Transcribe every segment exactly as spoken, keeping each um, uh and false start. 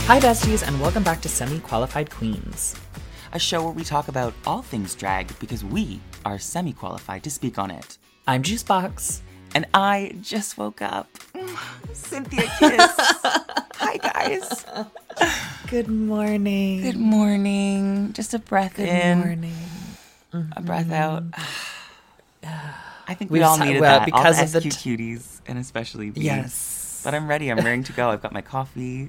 Hi, besties, and welcome back to Semi-Qualified Queens, a show where we talk about all things drag because we are semi-qualified to speak on it. I'm Juicebox. And I just woke up. Cynthia Kiss. Hi, guys. Good morning. Good morning. Just a breath Good in. Good morning. Mm-hmm. A breath out. I think we We've all ta- needed well, that. because all of the the S Q cuties, and especially me. Yes. But I'm ready. I'm raring to go. I've got my coffee.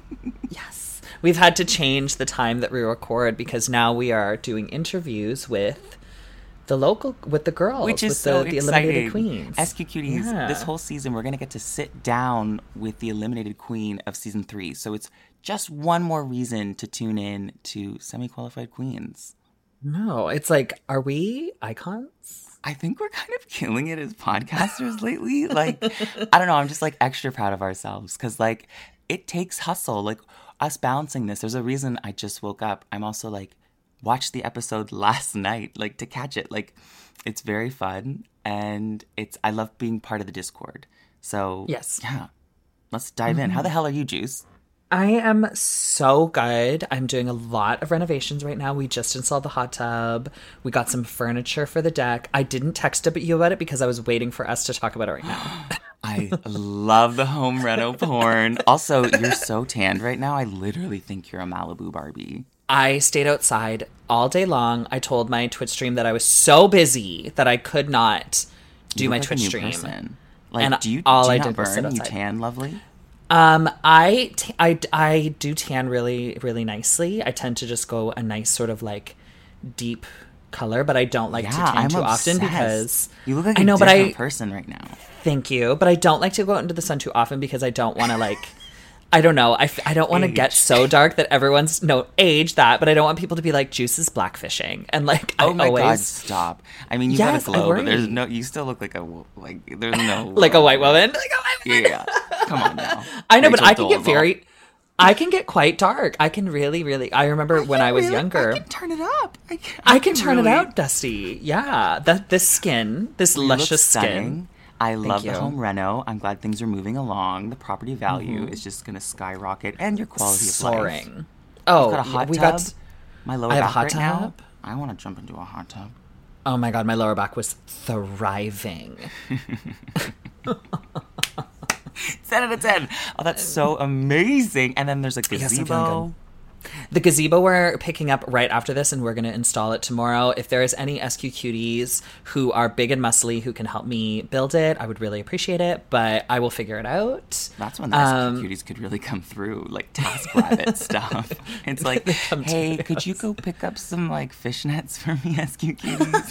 Yes. We've had to change the time that we record because now we are doing interviews with the local, with the girls, Which is with so the, the exciting. Eliminated Queens. S Q Cuties, yeah. This whole season, we're going to get to sit down with the Eliminated Queen of season three. So it's just one more reason to tune in to Semi-Qualified Queens. No, it's like, are we icons? I think we're kind of killing it as podcasters lately. Like, I don't know. I'm just like extra proud of ourselves because like it takes hustle. Like us balancing this. There's a reason I just woke up. I'm also like watched the episode last night, like to catch it. Like it's very fun and it's I love being part of the Discord. So yes, yeah. Let's dive mm-hmm. in. How the hell are you, Juice? I am so good. I'm doing a lot of renovations right now. We just installed the hot tub. We got some furniture for the deck. I didn't text you about it because I was waiting for us to talk about it right now. I love the home reno porn. Also, you're so tanned right now. I literally think you're a Malibu Barbie. I stayed outside all day long. I told my Twitch stream that I was so busy that I could not do you my look like Twitch a new stream. Person. Like, and do you, all do you I not did was sit burn? You outside. tan lovely? Um, I, t- I, I do tan really, really nicely. I tend to just go a nice sort of like deep color, but I don't like yeah, to tan I'm too obsessed. often because you look like I know, a but different I, person right now. Thank you, but I don't like to go out into the sun too often because I don't want to like. I don't know. I, f- I don't want to get so dark that everyone's no age that, but I don't want people to be like Juice is blackfishing and like. Oh I my always... god! Stop. I mean, you yes, got a glow, but there's no. You still look like a like. There's no like a white woman. Like a white woman. Yeah. Come on now. I know, Rachel but I can get Dolezal. very. I can get quite dark. I can really, really. I remember I when I was really, younger. I can turn it up. I can, I can turn really... it out, Dusty. Yeah, that this skin, this you luscious look skin. I love you. the home reno. I'm glad things are moving along. The property value mm-hmm. is just going to skyrocket, and your quality Soaring. of life. Oh, You've got a hot we tub. got. My lower I have back a hot right tub. Now, I want to jump into a hot tub. Oh my god, my lower back was thriving. ten out of ten. Oh, that's so amazing. And then there's a gazebo. Yes, the gazebo we're picking up right after this, and we're going to install it tomorrow. If there is any S Q cuties who are big and muscly who can help me build it, I would really appreciate it, but I will figure it out. That's when the um, S Q cuties could really come through, like Task Rabbit stuff. It's like, hey, could you go pick up some like fishnets for me, S Q cuties?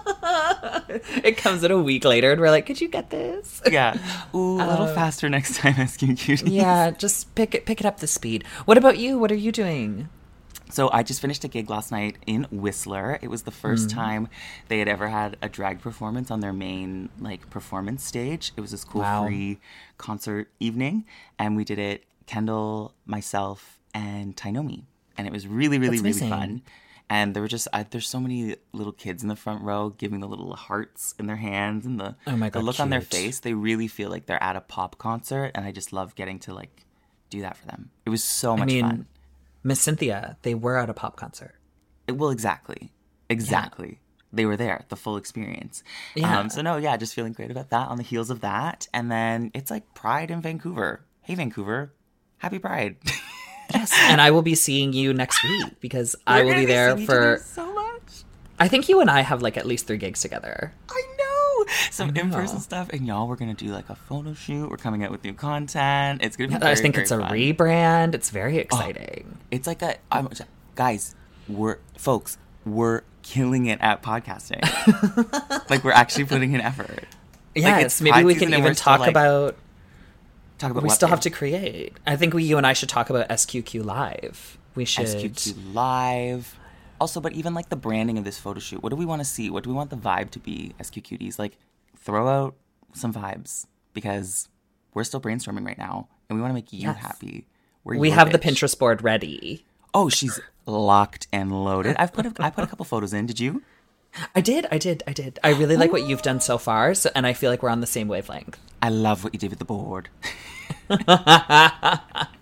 It comes in a week later, and we're like, could you get this? Yeah. Ooh, a little um, faster next time, S Q cuties. Yeah, just pick it, pick it up the speed. What about you? What are you doing? So I just finished a gig last night in Whistler. It was the first mm. time they had ever had a drag performance on their main like performance stage. It was this cool wow. free concert evening, and we did it, Kendall, myself, and Tainomi. And it was really, really, That's really amazing. fun. And there were just, I, there's so many little kids in the front row giving the little hearts in their hands and the, oh my God, the look cute. on their face. They really feel like they're at a pop concert. And I just love getting to like do that for them. It was so much I mean, fun. Miss Cynthia, they were at a pop concert. It, well, exactly. Exactly. Yeah. They were there, the full experience. Yeah. Um, so no, yeah, just feeling great about that on the heels of that. And then it's like Pride in Vancouver. Hey, Vancouver. Happy Pride. Yes, and I will be seeing you next week because We're I will be there be for so much. I think you and I have like at least three gigs together. I know some I know. in-person stuff, and y'all, we're gonna do like a photo shoot. We're coming out with new content. It's gonna be. Yeah, very, I think very it's a fun. rebrand. It's very exciting. Oh, it's like a I'm, guys, we're folks, we're killing it at podcasting. Like we're actually putting in effort. Yes, like, maybe we can even talk like, about. Talk about we what still thing? have to create. I think we, you and I should talk about S Q Q Live. We should. S Q Q Live. Also, but even like the branding of this photo shoot. What do we want to see? What do we want the vibe to be, S Q Cuties? Like, throw out some vibes because we're still brainstorming right now and we want to make you yes. happy. We're we your have bitch. the Pinterest board ready. Oh, she's locked and loaded. I've put a, I put a couple photos in. Did you? I did, I did, I did. I really like what you've done so far, so, and I feel like we're on the same wavelength. I love what you did with the board.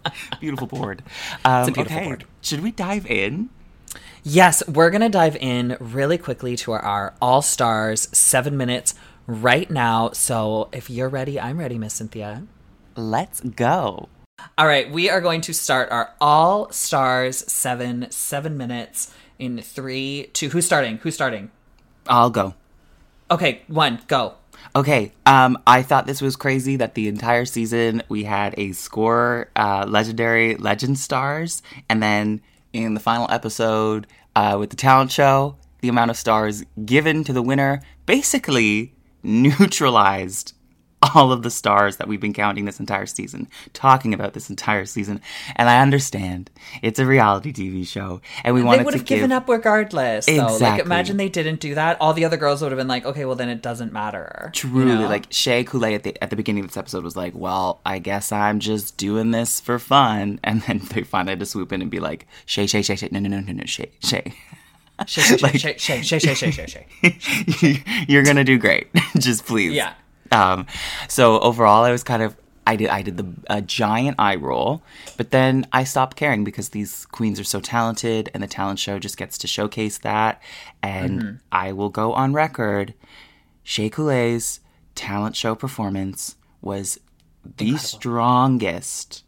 Beautiful board. Um, It's a beautiful okay. board. Should we dive in? Yes, we're going to dive in really quickly to our, our All Stars seven minutes right now. So if you're ready, I'm ready, Miss Cynthia. Let's go. All right, we are going to start our All Stars seven, seven minutes in three, two. Who's starting? Who's starting? I'll go. Okay, one, go. Okay, um, I thought this was crazy that the entire season we had a score, uh, legendary legend stars, and then in the final episode uh, with the talent show, the amount of stars given to the winner basically neutralized all of the stars that we've been counting this entire season, talking about this entire season. And I understand it's a reality T V show, and we They wanted would to have give... given up regardless, though. Like, Exactly. imagine they didn't do that. All the other girls would have been like, okay, well, then it doesn't matter. Truly, you know? like Shea Coulee at the at the beginning of this episode was like, "Well, I guess I'm just doing this for fun," and then they finally had to swoop in and be like, "Shay, Shay, Shay, Shay, no, no, no, no, no, Shay, Shay." Shay, shay, Like- shay, shay, shay, shay, shay, shay, shay. You're gonna do great. Just please. Yeah. Um. So overall, I was kind of I did I did the a giant eye roll, but then I stopped caring because these queens are so talented, and the talent show just gets to showcase that. And Mm-hmm. I will go on record. Shea Coulee's talent show performance was the strongest,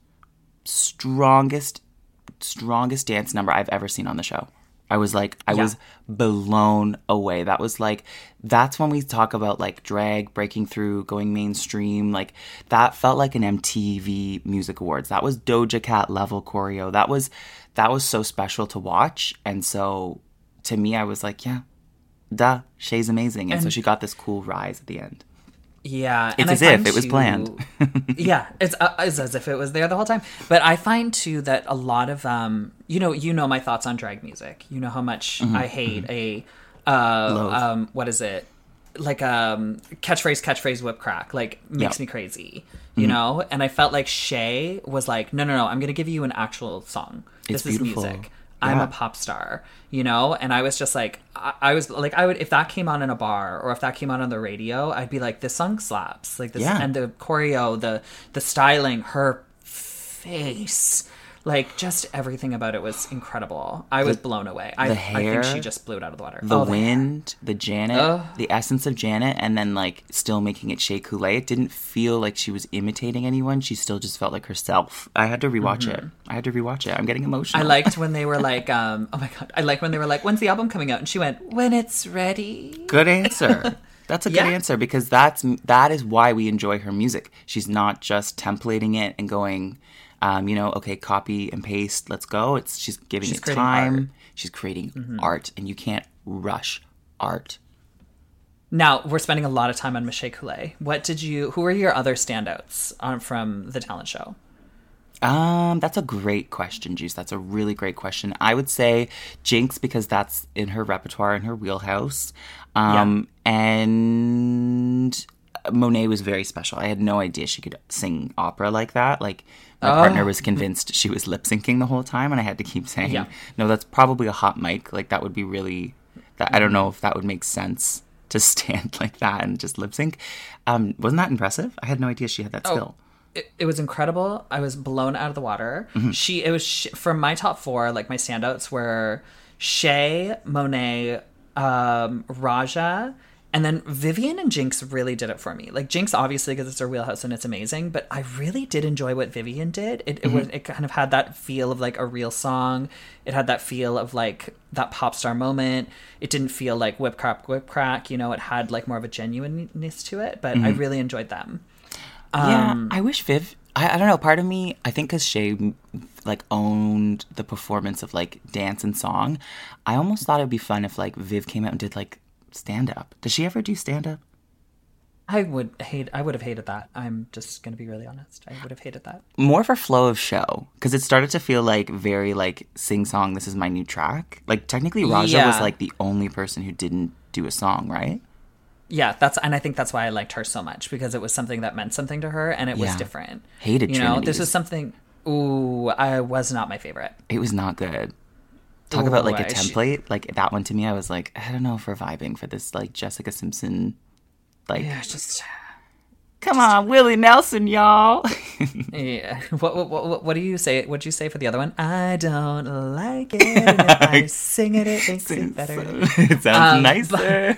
strongest, strongest dance number I've ever seen on the show. I was like, I Yeah. was blown away. That was like, that's when we talk about like drag breaking through, going mainstream. Like that felt like an M T V Music Awards. That was Doja Cat level choreo. That was, that was so special to watch. And so to me, I was like, yeah, duh, Shay's amazing. And, so And- she got this cool rise at the end. Yeah, It's and as I if find it was too- planned. yeah, it's, uh, it's as if it was there the whole time. But I find too that a lot of um, you know, you know my thoughts on drag music. You know how much I hate a uh, Loathe. um, what is it? Like um, catchphrase, catchphrase, whip crack. Like makes Yeah. me crazy. You know, and I felt like Shay was like, no, no, no, I'm gonna give you an actual song. It's This is beautiful. music. I'm Yeah. a pop star, you know? And I was just like, I, I was like, I would, if that came on in a bar or if that came on on the radio, I'd be like, this song slaps. Like this, Yeah. and the choreo, the, the styling, her face, like just everything about it was incredible. I was blown away. I, the I hair, think she just blew it out of the water. The Oh, hair. wind, the Janet, Ugh. the essence of Janet, and then like still making it Shea Coulee. It didn't feel like she was imitating anyone. She still just felt like herself. I had to rewatch it. I had to rewatch it. I'm getting emotional. I liked when they were like, um, oh my God, I like when they were like, when's the album coming out? And she went, when it's ready. Good answer. That's a good Yeah. answer because that's that is why we enjoy her music. She's not just templating it and going, um, you know, okay, copy and paste, let's go. It's she's giving She's it creating time. art. She's creating art, and you can't rush art. Now we're spending a lot of time on Michelle Coulee. What did you? Who were your other standouts on, from the talent show? Um, that's a great question, Juice. That's a really great question. I would say Jinx because that's in her repertoire, in her wheelhouse. Um, and Monet was very special. I had no idea she could sing opera like that. Like my Oh. partner was convinced she was lip syncing the whole time, and I had to keep saying, Yeah. "No, that's probably a hot mic. Like that would be really. That I don't know if that would make sense to stand like that and just lip sync." Um, wasn't that impressive? I had no idea she had that skill. It, it was incredible. I was blown out of the water. She, it was sh- from my top four. Like my standouts were Shay, Monet, um, Raja, and then Vivian and Jinx really did it for me. Like Jinx, obviously, because it's her wheelhouse and it's amazing. But I really did enjoy what Vivian did. It, it was it kind of had that feel of like a real song. It had that feel of like that pop star moment. It didn't feel like whip crack, whip crack. You know, it had like more of a genuineness to it. But I really enjoyed them. Yeah, I wish Viv. I, I don't know. Part of me, I think, because Shay like owned the performance of like dance and song. I almost thought it'd be fun if like Viv came out and did like stand up. Does she ever do stand up? I would hate. I would have hated that. I'm just gonna be really honest. I would have hated that. More for flow of show because it started to feel like very like sing song. This is my new track. Like technically, Raja Yeah. was like the only person who didn't do a song, right? Yeah, that's and I think that's why I liked her so much because it was something that meant something to her and it was Yeah. different. Hated You know, this Trinity's. was something. Ooh, I was not my favorite. It was not good. Talk Ooh, about like a I- she- template. Like that one to me, I was like, I don't know if we're vibing for this like Jessica Simpson. Like, Yeah, it's just come on, Willie Nelson, y'all. Yeah. What, what what what do you say? What'd you say for the other one? I don't like it. And if I sing it, it makes it better. It sounds Um, nicer.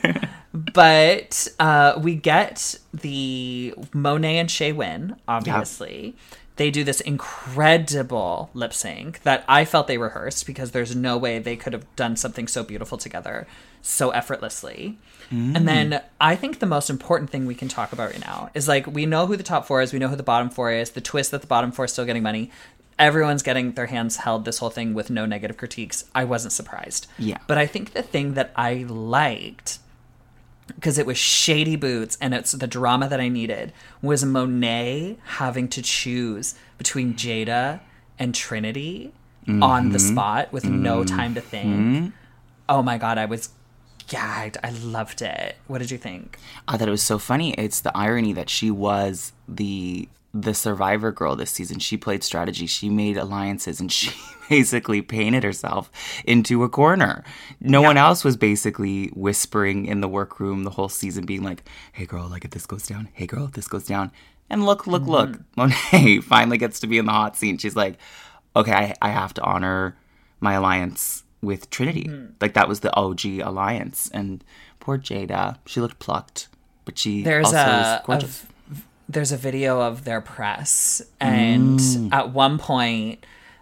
But uh, we get the Monet and Shea win, obviously. They do this incredible lip sync that I felt they rehearsed, because there's no way they could have done something so beautiful together so effortlessly. Mm. And then I think the most important thing we can talk about right now is, like, we know who the top four is. We know who the bottom four is. The twist that the bottom four is still getting money. Everyone's getting their hands held this whole thing with no negative critiques. I wasn't surprised. Yeah. But I think the thing that I liked, because it was shady boots and it's the drama that I needed, was Monet having to choose between Jada and Trinity mm-hmm. on the spot with mm-hmm. no time to think. Mm-hmm. Oh my God, I was gagged. I loved it. What did you think? I thought it was so funny. It's the irony that she was the the survivor girl this season. She played strategy. She made alliances, and she basically painted herself into a corner. No yeah. one else was basically whispering in the workroom the whole season, being like, hey girl, like if this goes down, hey girl, if this goes down. And look, look, mm-hmm. look, Monet finally gets to be in the hot seat. She's like, okay, I, I have to honor my alliance with Trinity. Mm-hmm. Like that was the O G alliance. And poor Jada, she looked plucked, but she There's also a, was gorgeous. A, there's a video of their press, and mm. at one point,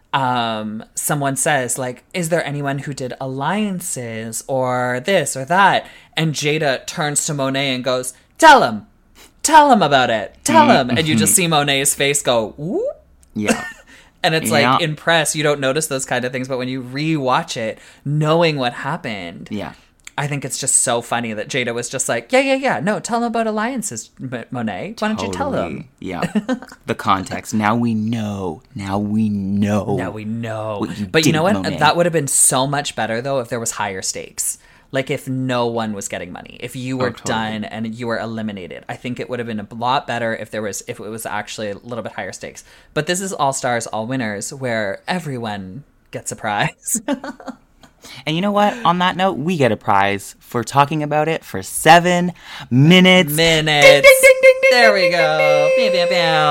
um, someone says, like, is there anyone who did alliances or this or that? And Jada turns to Monet and goes, tell him. Tell him about it. Tell him. And you just see Monet's face go, whoop. Yeah. And it's yeah. like, in press, you don't notice those kind of things. But when you rewatch it, knowing what happened, yeah, I think it's just so funny that Jada was just like, yeah, yeah, yeah. No, tell them about alliances, M- Monet. Why don't totally. you tell them? Yeah. The context. Now we know. Now we know. Now we know. You but you know what? Monet. That would have been so much better, though, if there was higher stakes. Like if no one was getting money, if you were oh, totally. done and you were eliminated. I think it would have been a lot better if there was, if it was actually a little bit higher stakes. But this is All Stars, All Winners, where everyone gets a prize. And you know what? On that note, we get a prize for talking about it for seven minutes. Minutes. Ding, ding, ding, ding, there we go. Bam,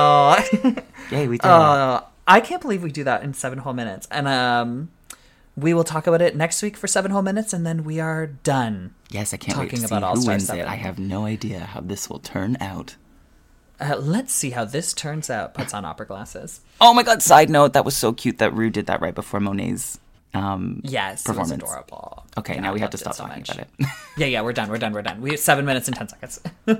bam, bam. Yay, we did uh, I can't believe we do that in seven whole minutes. And um, we will talk about it next week for seven whole minutes, and then we are done. Yes, I can't talking wait to about see All who Star wins seven. it. I have no idea how this will turn out. Uh, let's see how this turns out. Puts on opera glasses. Oh my God, side note, that was so cute that Rue did that right before Monet's Um, yes, performance. It was adorable. Okay, yeah, now we I have to loved stop so talking much. about it. yeah, yeah, we're done. We're done. We're done. We have seven minutes and ten seconds.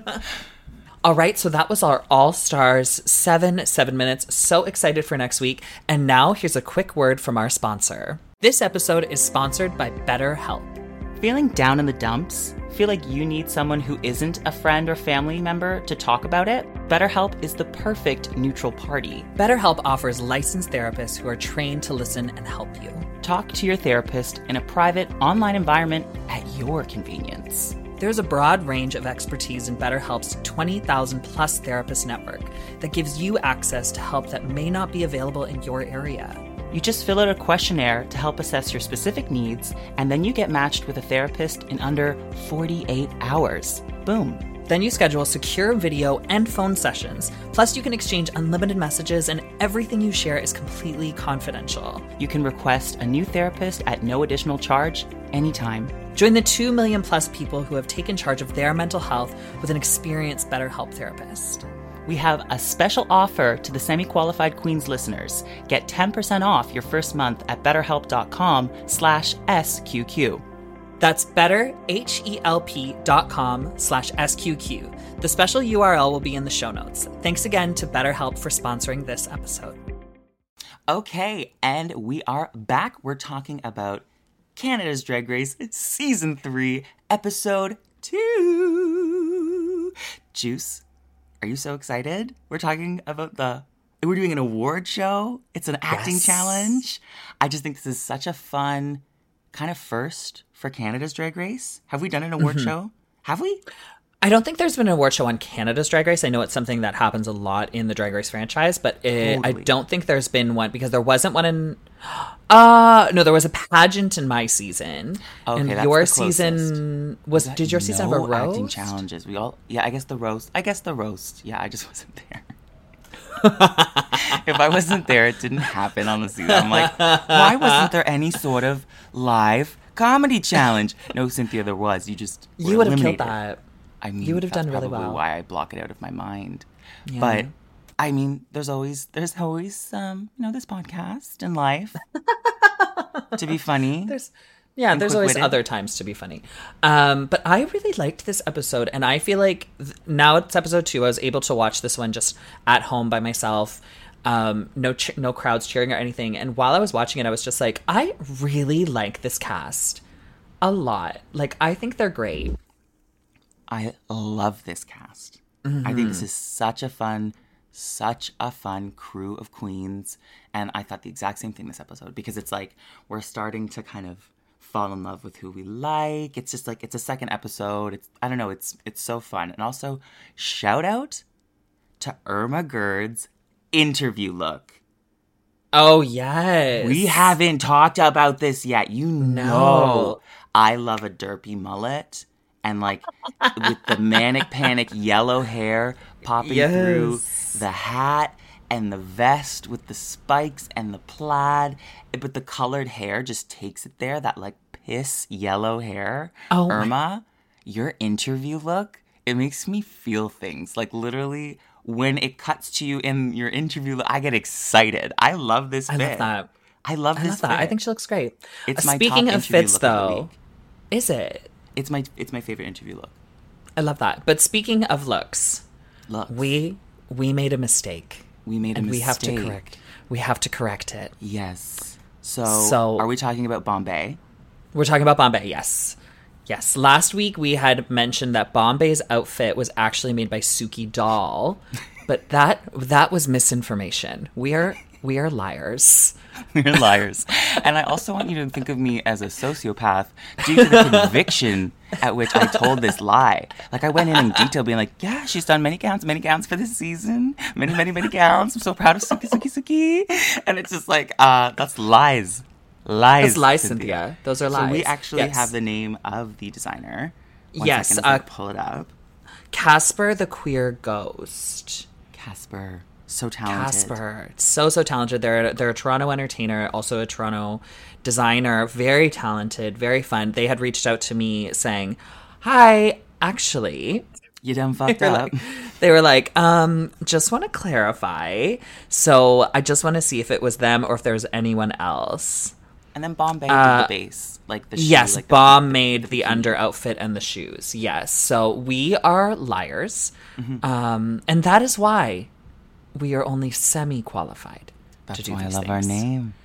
All right, so that was our All Stars seven, seven minutes. So excited for next week. And now here's a quick word from our sponsor. This episode is sponsored by BetterHelp. Feeling down in the dumps? Feel like you need someone who isn't a friend or family member to talk about it? BetterHelp is the perfect neutral party. BetterHelp offers licensed therapists who are trained to listen and help you. Talk to your therapist in a private, online environment at your convenience. There's a broad range of expertise in BetterHelp's twenty thousand plus therapist network that gives you access to help that may not be available in your area. You just fill out a questionnaire to help assess your specific needs, and then you get matched with a therapist in under forty-eight hours. Boom. Then you schedule secure video and phone sessions. Plus, you can exchange unlimited messages, and everything you share is completely confidential. You can request a new therapist at no additional charge anytime. Join the two million plus people who have taken charge of their mental health with an experienced BetterHelp therapist. We have a special offer to the semi-qualified Queens listeners. Get ten percent off your first month at betterhelp.com slash SQQ. That's betterhelp.com slash SQQ. The special U R L will be in the show notes. Thanks again to BetterHelp for sponsoring this episode. Okay, and we are back. We're talking about Canada's Drag Race Season three, Episode two. Juice, are you so excited? We're talking about the... We're doing an award show. It's an acting yes. challenge. I just think this is such a fun kind of first for Canada's Drag Race. Have we done an award mm-hmm. show? Have we? I don't think there's been an award show on Canada's Drag Race. I know it's something that happens a lot in the Drag Race franchise, but it, totally. I don't think there's been one because there wasn't one in... Uh, no, there was a pageant in my season. Okay, and that's your the season was... was did your season no have a roast? acting challenges. We all... Yeah, I guess the roast. I guess the roast. Yeah, I just wasn't there. If I wasn't there, it didn't happen on the season. I'm like, why wasn't there any sort of live comedy challenge? No, Cynthia, there was. You just were You would have killed eliminated. that. I mean, You would have that's done really probably well. why I block it out of my mind. Yeah. But I mean, there's always there's always um, you know, this podcast and life to be funny. There's yeah, And there's always quick-witted. other times to be funny. Um, but I really liked this episode, and I feel like th- now it's episode two. I was able to watch this one just at home by myself. Um, no, ch- no crowds cheering or anything. And while I was watching it, I was just like, I really like this cast a lot. Like, I think they're great. I love this cast. I think this is such a fun, such a fun crew of queens. And I thought the exact same thing this episode, because it's like we're starting to kind of fall in love with who we like. It's just like it's a second episode. It's I don't know, it's it's so fun. And also shout out to Irma Gerd's interview look. Oh, yes. We haven't talked about this yet. You know, No. I love a derpy mullet and like with the manic panic yellow hair popping Yes. through the hat and the vest with the spikes and the plaid, but the colored hair just takes it there. That like piss yellow hair. Oh my- Irma, your interview look, it makes me feel things. Like literally, when it cuts to you in your interview, I get excited. I love this I bit. love that. I love I this love that. I bit. think she looks great. It's Uh, my Speaking top of interview fits, look of the though, week. is it? It's my it's my favorite interview look. I love that. But speaking of looks, Look, we we made a mistake. we made a and mistake. we have to correct. We have to correct it. Yes. So, So- are we talking about Bombay? We're talking about Bombay, yes. Yes. Last week we had mentioned that Bombay's outfit was actually made by Suki Doll, but that that was misinformation. We are we are liars. We're liars. And I also want you to think of me as a sociopath due to the conviction at which I told this lie. Like, I went in in detail being like, yeah, she's done many counts, many counts for this season. Many, many, many counts. I'm so proud of Suki, Suki, Suki. And it's just like, uh, that's lies. Lies. That's lies, Cynthia. Those are So lies. we actually Yes. have the name of the designer. One Yes, second as I uh, pull it up. Casper the Queer Ghost. Casper. So talented. Casper, so so talented. They're they're a Toronto entertainer, also a Toronto designer. Very talented, very fun. They had reached out to me saying, "Hi, actually." You done fucked They were up. like, they were like, um, just want to clarify. So I just want to see if it was them or if there was anyone else. And then Bombay Uh, did the base. Like the shoe. Yes, like the- Bomb made the under outfit and the shoes. Yes, so we are liars, Mm-hmm. um, and that is why we are only semi-qualified That's to do why I these love our things. name.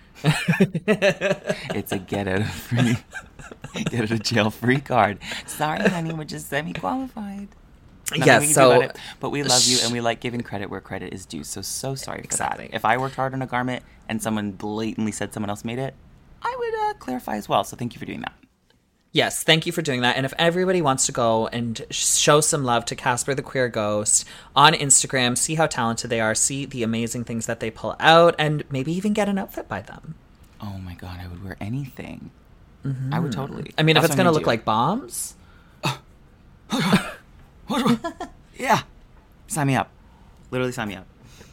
It's a get out of free, get out of jail free card. Sorry, honey, we're just semi qualified. Yes, so but we love you and we like giving credit where credit is due. So so sorry for Exactly. that. If I worked hard on a garment and someone blatantly said someone else made it, I would uh, clarify as well. So thank you for doing that. Yes, thank you for doing that. And if everybody wants to go and show some love to Casper the Queer Ghost on Instagram, see how talented they are, see the amazing things that they pull out, and maybe even get an outfit by them. Oh my god, I would wear anything. I would totally. I mean, if That's it's what going to I'm look do. like bombs, Yeah. Sign me up. Literally sign me up.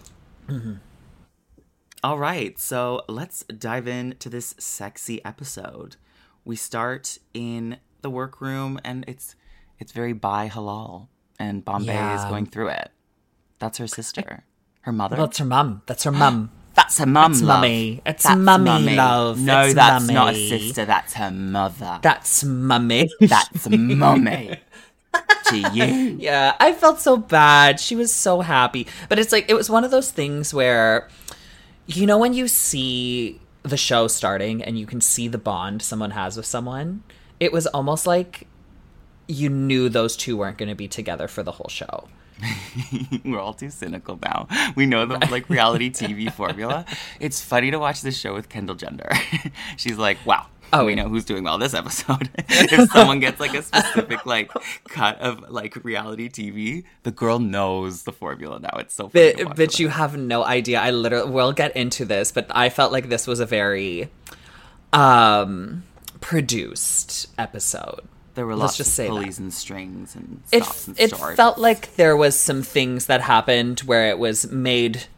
All right. So let's dive into this sexy episode. We start in the workroom and it's it's very bi halal. And Bombay is Yeah. going through it. That's her sister. Her mother. well, that's her mum. That's her mum. That's her mum, It's love. mummy. It's That's mummy, love. No, It's that's not a mummy. sister. That's her mother. That's mummy. That's mummy. To you. Yeah, I felt so bad. She was so happy. But it's like, it was one of those things where, you know, when you see the show starting and you can see the bond someone has with someone, it was almost like you knew those two weren't going to be together for the whole show. We're all too cynical now. We know the like reality T V formula. It's funny to watch this show with Kendall Jenner. She's like, wow. Oh, we yeah. know who's doing well this episode. If someone gets like a specific like cut of like reality T V, the girl knows the formula now. It's so funny. to But, watch but with you her. have no idea. I literally, we'll get into this, but I felt like this was a very um, produced episode. there were let's lots just of say that. pulleys and strings and It stops and it starts. felt like there was some things that happened where it was made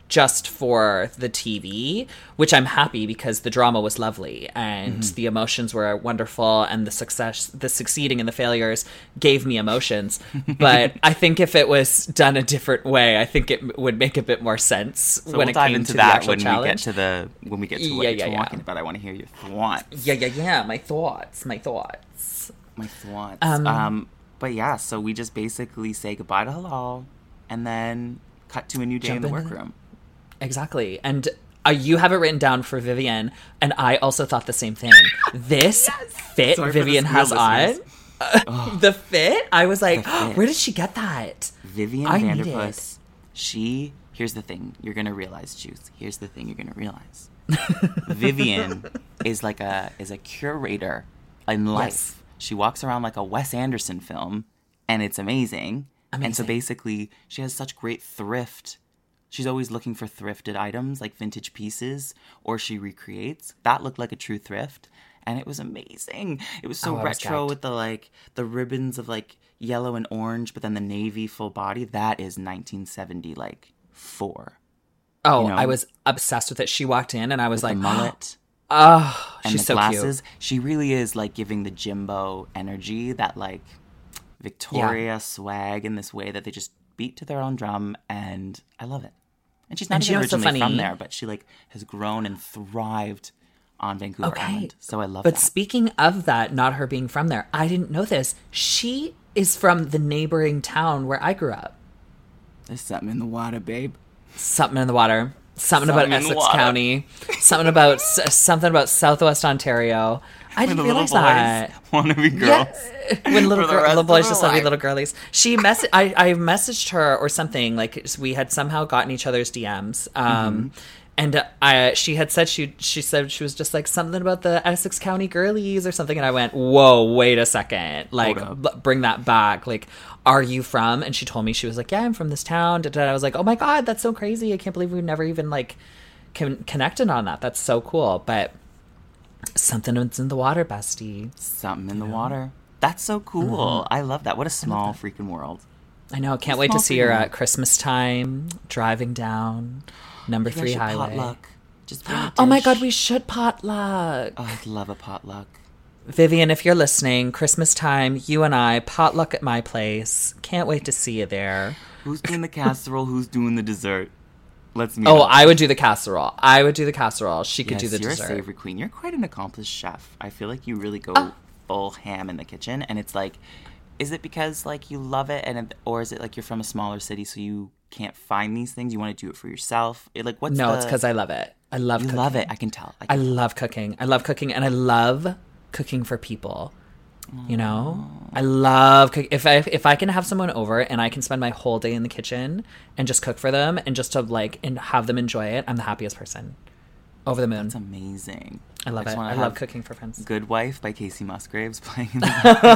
just for the T V, which I'm happy because the drama was lovely and mm-hmm. the emotions were wonderful and the success, the succeeding and the failures gave me emotions. But I think if it was done a different way, I think it would make a bit more sense so when we'll it dive came into to that the actual when challenge. we get to the when we get to what yeah, you're yeah, yeah. talking about. I want to hear your thoughts. Yeah, yeah, yeah. My thoughts. My thoughts. My thoughts. Um, um, but yeah, so we just basically say goodbye to Halal and then cut to a new day in the workroom. Exactly. And uh, you have it written down for Vivienne, and I also thought the same thing. This yes! fit Sorry Vivienne has on, uh, the fit, I was like, oh, where did she get that? Vivienne I Vanderpuss, she, here's the thing you're going to realize, Juice. Here's the thing you're going to realize. Vivienne is like a, is a curator in life. Yes. She walks around like a Wes Anderson film, and it's amazing. amazing. And so basically, she has such great thrift. She's always looking for thrifted items, like vintage pieces, or she recreates. That looked like a true thrift, and it was amazing. It was so oh, retro was with the like the ribbons of like yellow and orange, but then the navy full body. That is nineteen seventy like four. Oh, you know? I was obsessed with it. She walked in, and I was with like, the mullet. Oh, and she's the so glasses. cute. She really is like giving the Jimbo energy, that like Victoria yeah. swag in this way that they just beat to their own drum, and I love it. And she's not and even she originally so from there, but she like has grown and thrived on Vancouver okay. Island. So I love but that. But speaking of that, not her being from there, I didn't know this. She is from the neighboring town where I grew up. There's something in the water, babe. Something in the water. Something, something about Essex County. Something about something about Southwest Ontario. I when didn't the realize little boys that. Want to be girls. Yeah. When little, girl, little boys just want to be life. little girlies. She mess. I, I messaged her or something. Like we had somehow gotten each other's D Ms. Um, mm-hmm. And I, she had said she she said she was just like something about the Essex County girlies or something, and I went, whoa, wait a second, like b- bring that back. Like, are you from? And she told me she was like, yeah, I'm from this town. And I was like, oh my god, that's so crazy. I can't believe we've never even like con- connected on that. That's so cool. But something's in the water, bestie. Something in the water. That's so cool. Mm-hmm. I love that. What a small freaking world. I know. Can't wait to see her at Christmas time driving down Number three highway. Potluck. Just bring a dish. Oh my god, we should potluck. Oh, I'd love a potluck. Vivienne, if you're listening, Christmas time, you and I, potluck at my place. Can't wait to see you there. Who's doing the casserole? Who's doing the dessert? Let's meet Oh, up. I would do the casserole. I would do the casserole. She could yes, do the you're dessert. You're a savory queen. You're quite an accomplished chef. I feel like you really go oh. full ham in the kitchen. And it's like, is it because like you love it, and or is it like you're from a smaller city so you can't find these things? You want to do it for yourself? It, like what's No, the... it's because I love it. I love you cooking. love it. I can tell. I, can I tell. love cooking. I love cooking, and I love cooking for people. You know, I love cook- if I if I can have someone over and I can spend my whole day in the kitchen and just cook for them and just to like and have them enjoy it. I'm the happiest person. Over the moon. That's amazing. I love I it. I love cooking for friends. Good Wife by Casey Musgraves playing in the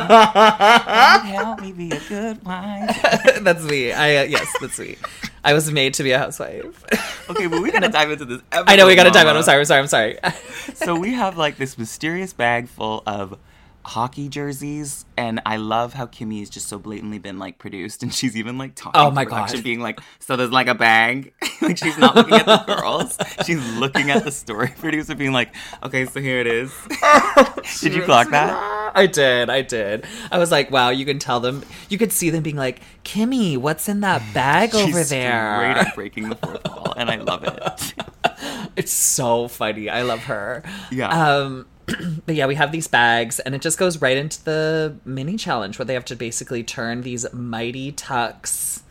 background. Help me be a good wife. That's me. I uh, yes, that's me. I was made to be a housewife. Okay, but we gotta dive into this episode. I know we gotta dive in. Mama. I'm sorry. I'm sorry. I'm sorry. So we have like this mysterious bag full of hockey jerseys, and I love how Kimmy's just so blatantly been like produced, and she's even like talking oh my to production, god, being like, so there's like a bag. Like she's not looking at the girls, she's looking at the story producer, being like, okay, so here it is. Did you clock that? I did, I did. I was like, wow, you can tell them, you could see them being like, Kimmy, what's in that bag she's over there? Straight up breaking the fourth wall, and I love it. It's so funny. I love her. Yeah. Um, but yeah, we have these bags, and it just goes right into the mini challenge where they have to basically turn these Mighty Tux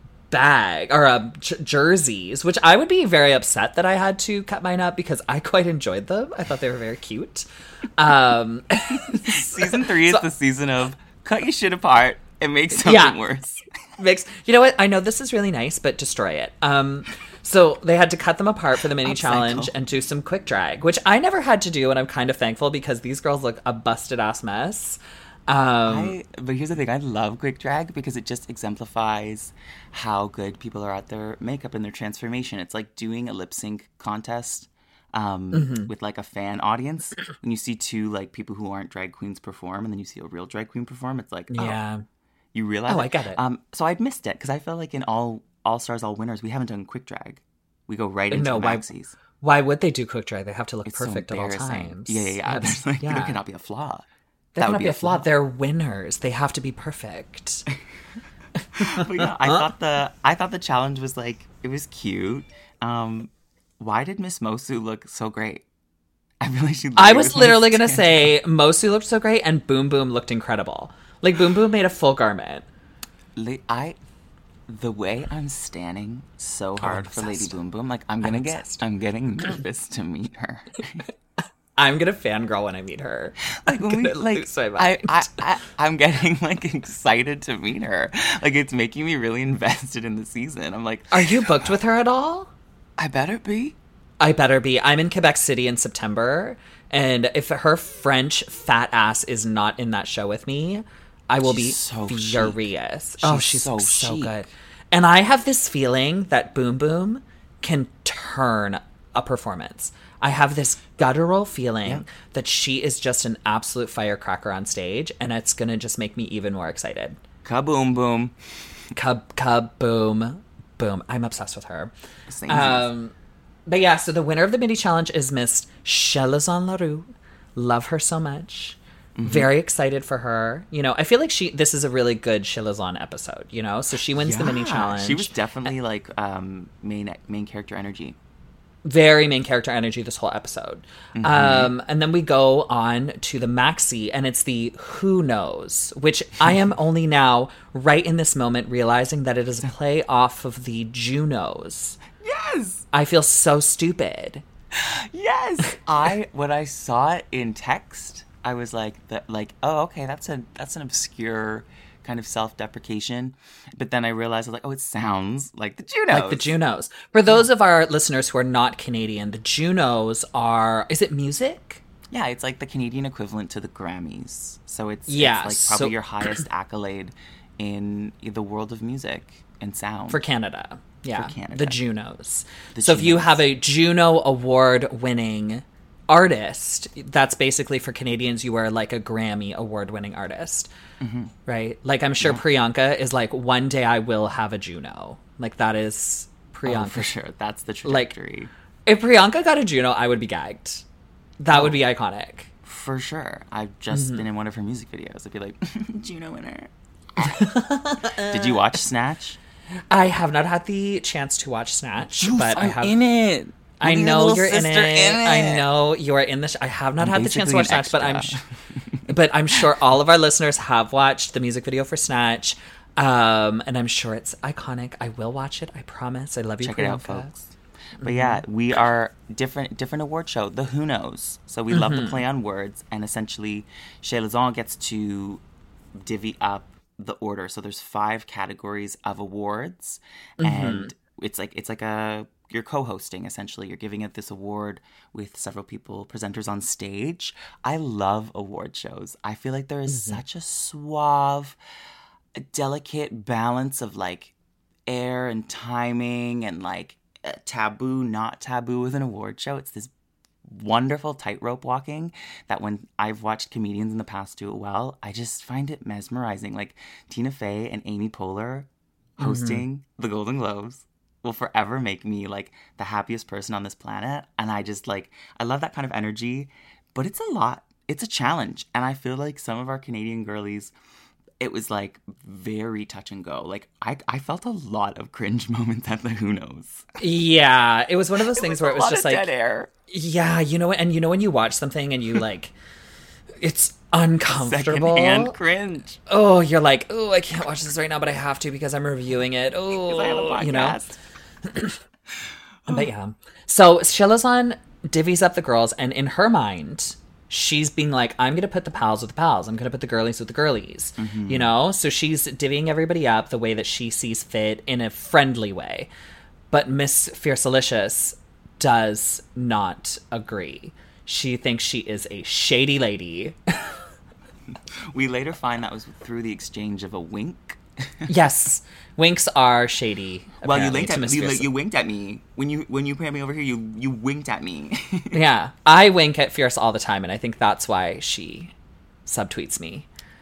bag or uh, j- jerseys, which I would be very upset that I had to cut mine up because I quite enjoyed them. I thought they were very cute. Um, season three so, is the season of cut your shit apart and make something yeah, worse. Makes you know what? I know this is really nice, but destroy it. Um, So they had to cut them apart for the mini challenge and do some quick drag, which I never had to do, and I'm kind of thankful because these girls look a busted ass mess. Um, I, but here's the thing: I love quick drag because it just exemplifies how good people are at their makeup and their transformation. It's like doing a lip sync contest um, mm-hmm. with like a fan audience. When you see two like people who aren't drag queens perform, and then you see a real drag queen perform, it's like, oh, yeah, you realize. Oh, it. I get it. Um, so I'd missed it because I felt like in all All Stars, All Winners, we haven't done quick drag. We go right into No, the why- maxis. Why would they do quick dry? They have to look It's so perfect at all embarrassing. times. Yeah, yeah, yeah. That's- Like, yeah. There cannot be a flaw. That cannot be a flaw. They're winners. They have to be perfect. But yeah, I thought the I thought the challenge was like it was cute. Um, why did Miss Mosu look so great? I feel like she. I was literally going gonna say Mosu looked so great and Boom Boom looked incredible. Like Boom Boom made a full garment. I, the way I'm standing so hard for Lady obsessed. Boom Boom, like I'm gonna I'm get, obsessed. I'm getting nervous to meet her. I'm gonna fangirl when I meet her. Like when we, gonna like lose my I, mind. I, I, I'm getting like excited to meet her. Like it's making me really invested in the season. I'm like, Are you booked with her at all? I better be. I better be. I'm in Quebec City in September, and if her French fat ass is not in that show with me, I will She's be so furious. chic. Oh, She's she's so so, chic. good. And I have this feeling that Boom Boom can turn a performance. I have this guttural feeling Yeah. that she is just an absolute firecracker on stage, and it's going to just make me even more excited. Kaboom boom. Cub, cub, boom, boom. I'm obsessed with her. Same. Um, but yeah, so the winner of the mini challenge is Miss Chelazon Larue. Love her so much. Mm-hmm. Very excited for her. You know, I feel like she. This is a really good Chelazon episode. You know, so she wins the mini Yeah, challenge. She was definitely like um, main main character energy. Very main character energy this whole episode. Mm-hmm. Um, and then we go on to the maxi, and it's the Who Knows, which I am only now, right in this moment, realizing that it is a play off of the Junos. Yes. I feel so stupid. Yes. I when I saw it in text, I was like that like, oh, okay, that's a that's an obscure kind of self-deprecation. But then I realized I was like, oh, it sounds like the Junos. Like the Junos. For those of our listeners who are not Canadian, the Junos are, is it music? Yeah, it's like the Canadian equivalent to the Grammys. So it's, Yeah, it's like probably so- your highest accolade in the world of music and sound. For Canada. Yeah. For Canada. The Junos. The so if you Junos. have a Juno award winning artist, that's basically for Canadians, you are like a Grammy award winning artist. Mm-hmm. Right? Like I'm sure Priyanka is like, one day I will have a Juno. Like that is Priyanka. Oh, for sure. That's the Like- trajectory. If Priyanka got a Juno, I would be gagged. That would be iconic. For sure. I've just Mm-hmm. been in one of her music videos. I'd be like, Juno winner. Did you watch Snatch? I have not had the chance to watch Snatch, but I have. in it. I With your know little you're in it. sister I know you are in the. Sh- I have not I'm had the chance to basically watch an Snatch, but I'm. extra. Sh- but I'm sure all of our listeners have watched the music video for Snatch, um, and I'm sure it's iconic. I will watch it. I promise. I love you, Check it out, Priyanka. folks. But yeah, we are different different award show, the Who Knows. So we love Mm-hmm. to play on words, and essentially, Chez Lazon gets to divvy up the order. So there's five categories of awards, Mm-hmm. and it's like it's like a you're co-hosting essentially. You're giving it this award with several people, presenters on stage. I love award shows. I feel like there is Mm-hmm. such a suave, delicate balance of like air and timing and like uh, taboo, not taboo with an award show. It's this wonderful tightrope walking that when I've watched comedians in the past do it well, I just find it mesmerizing. Like Tina Fey and Amy Poehler hosting the Golden Globes will forever make me like the happiest person on this planet. And I just like, I love that kind of energy, but it's a lot. It's a challenge. And I feel like some of our Canadian girlies, it was like very touch and go. Like I, I felt a lot of cringe moments at the Who Knows. Yeah, it was one of those things where a it was lot just of like, dead air. yeah, you know what? And you know when you watch something and you like, it's uncomfortable. Secondhand cringe. Oh, you're like, oh, I can't watch this right now, but I have to because I'm reviewing it. Oh, I have a podcast. you know. But yeah, so Shelazon divvies up the girls, and in her mind, she's being like, I'm gonna put the pals with the pals. I'm gonna put the girlies with the girlies. Mm-hmm. You know, so she's divvying everybody up the way that she sees fit in a friendly way. But Miss Fiercelicious does not agree. She thinks she is a shady lady. We later find that was through the exchange of a wink. Yes, winks are shady. Well, you apparently, winked to at Miss you, Fierce- you winked at me when you when you put me over here. You you winked at me. Yeah, I wink at Fierce all the time, and I think that's why she subtweets me.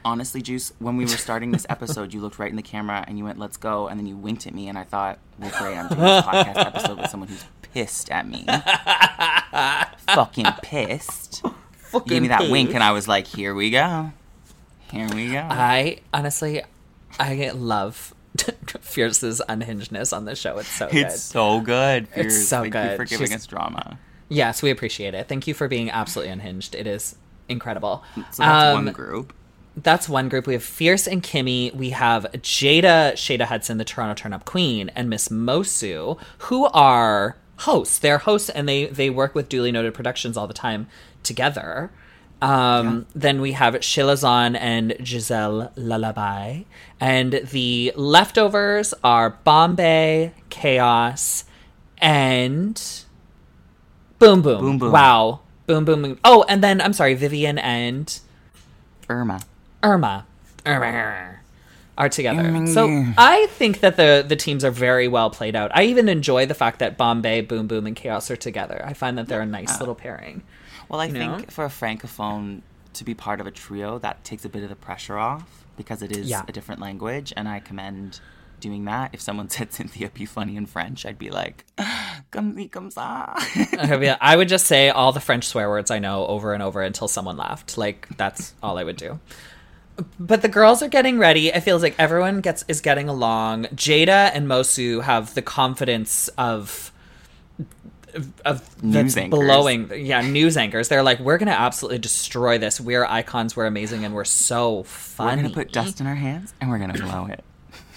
honestly, Juice, when we were starting this episode, you looked right in the camera and you went, let's go. And then you winked at me and I thought, well, great, I'm doing this podcast episode with someone who's pissed at me. Fucking pissed. Fucking You gave me that pissed. wink and I was like, here we go. Here we go. I honestly, I love Fierce's unhingedness on the show. It's so good. It's so good. Fierce. It's so Thank good. you for giving She's- us drama. Yes, we appreciate it. Thank you for being absolutely unhinged. It is incredible. So that's Um, one group. That's one group. We have Fierce and Kimmy. We have Jada, Shada Hudson, the Toronto Turn Up Queen, and Miss Mosu, who are hosts. They're hosts, and they they work with Duly Noted Productions all the time together. Um, Yeah. Then we have Shilazan and Giselle Lullaby. And the leftovers are Bombay, Chaos, and Boom Boom. Boom Boom. Wow. Boom Boom. Boom. Oh, and then, I'm sorry, Vivian and Irma. Irma. Irma. Are together. Irma. So I think that the, the teams are very well played out. I even enjoy the fact that Bombay, Boom Boom, and Chaos are together. I find that they're a nice little pairing. Well, I You think know? for a francophone to be part of a trio, that takes a bit of the pressure off because it is Yeah. a different language, and I commend doing that. If someone said Cynthia, be funny in French, I'd be like, comme ci, comme ça. I mean, I would just say all the French swear words I know over and over until someone laughed. Like, that's all I would do. But the girls are getting ready. It feels like everyone gets is getting along. Jada and Mosu have the confidence of of News that's anchors. blowing. Yeah, news anchors. They're like, we're gonna absolutely destroy this. We're icons. We're amazing, and we're so We're funny. going to put dust in our hands, and we're going to blow it.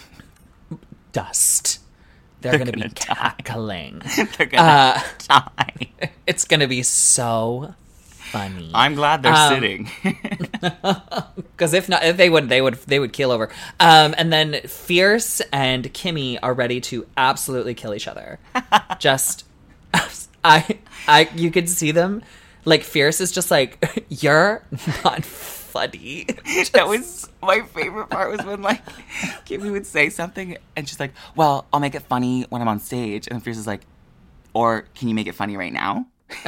Dust. They're, They're gonna, gonna be die. cackling. They're going to Uh, die. It's gonna be so funny. I'm glad they're Um, sitting. Because if not, if they would, they would, they would keel over. Um, and then Fierce and Kimmy are ready to absolutely kill each other. Just, I, I, you could see them. Like Fierce is just like, you're not funny. That was my favorite part was when like Kimmy would say something and she's like, well, I'll make it funny when I'm on stage. And Fierce is like, or can you make it funny right now?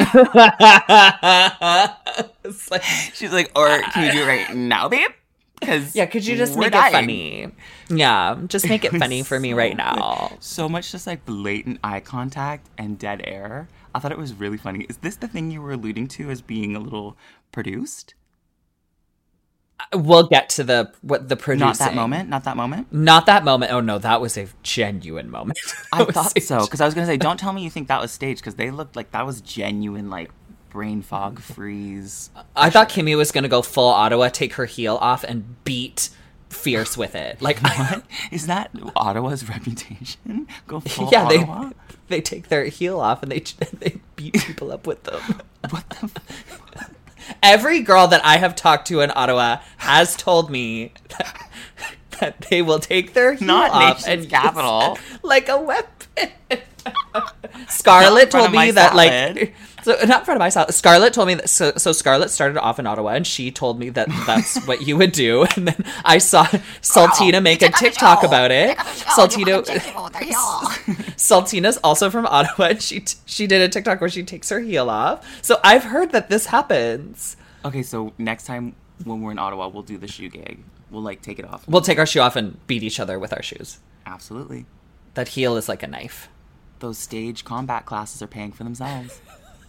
It's like, She's like, or can you do it right now, babe? Because yeah, could you just we're make dying. it funny? Yeah, just make it was funny for me so right good. now. So much just like blatant eye contact and dead air. I thought it was really funny. Is this the thing you were alluding to as being a little produced? We'll get to the what the producing. Not that moment. Not that moment. Not that moment. Oh no, that was a genuine moment. I That was thought a so because I was gonna say, don't tell me you think that was staged because they looked like that was genuine, like brain fog freeze. I thought Kimmy was going to go full Ottawa, take her heel off, and beat Fierce with it. Like, What is that? Ottawa's reputation? Go full yeah, Ottawa. they they take their heel off and they they beat people up with them. What the? F- Every girl that I have talked to in Ottawa has told me that, that they will take their heel Not off nation's and use capital. it like a weapon. Scarlett Not in front told of me my that salad. like so not in front of my salad. Scarlett told me that so so Scarlett started off in Ottawa and she told me that that's what you would do, and then I saw Saltina make a TikTok about it. Saltina Saltina's also from Ottawa and she t- she did a TikTok where she takes her heel off. So I've heard that this happens. Okay, so next time when we're in Ottawa, we'll do the shoe gag. We'll like take it off. We'll take our shoe off and beat each other with our shoes. Absolutely. That heel is like a knife. Those stage combat classes are paying for themselves.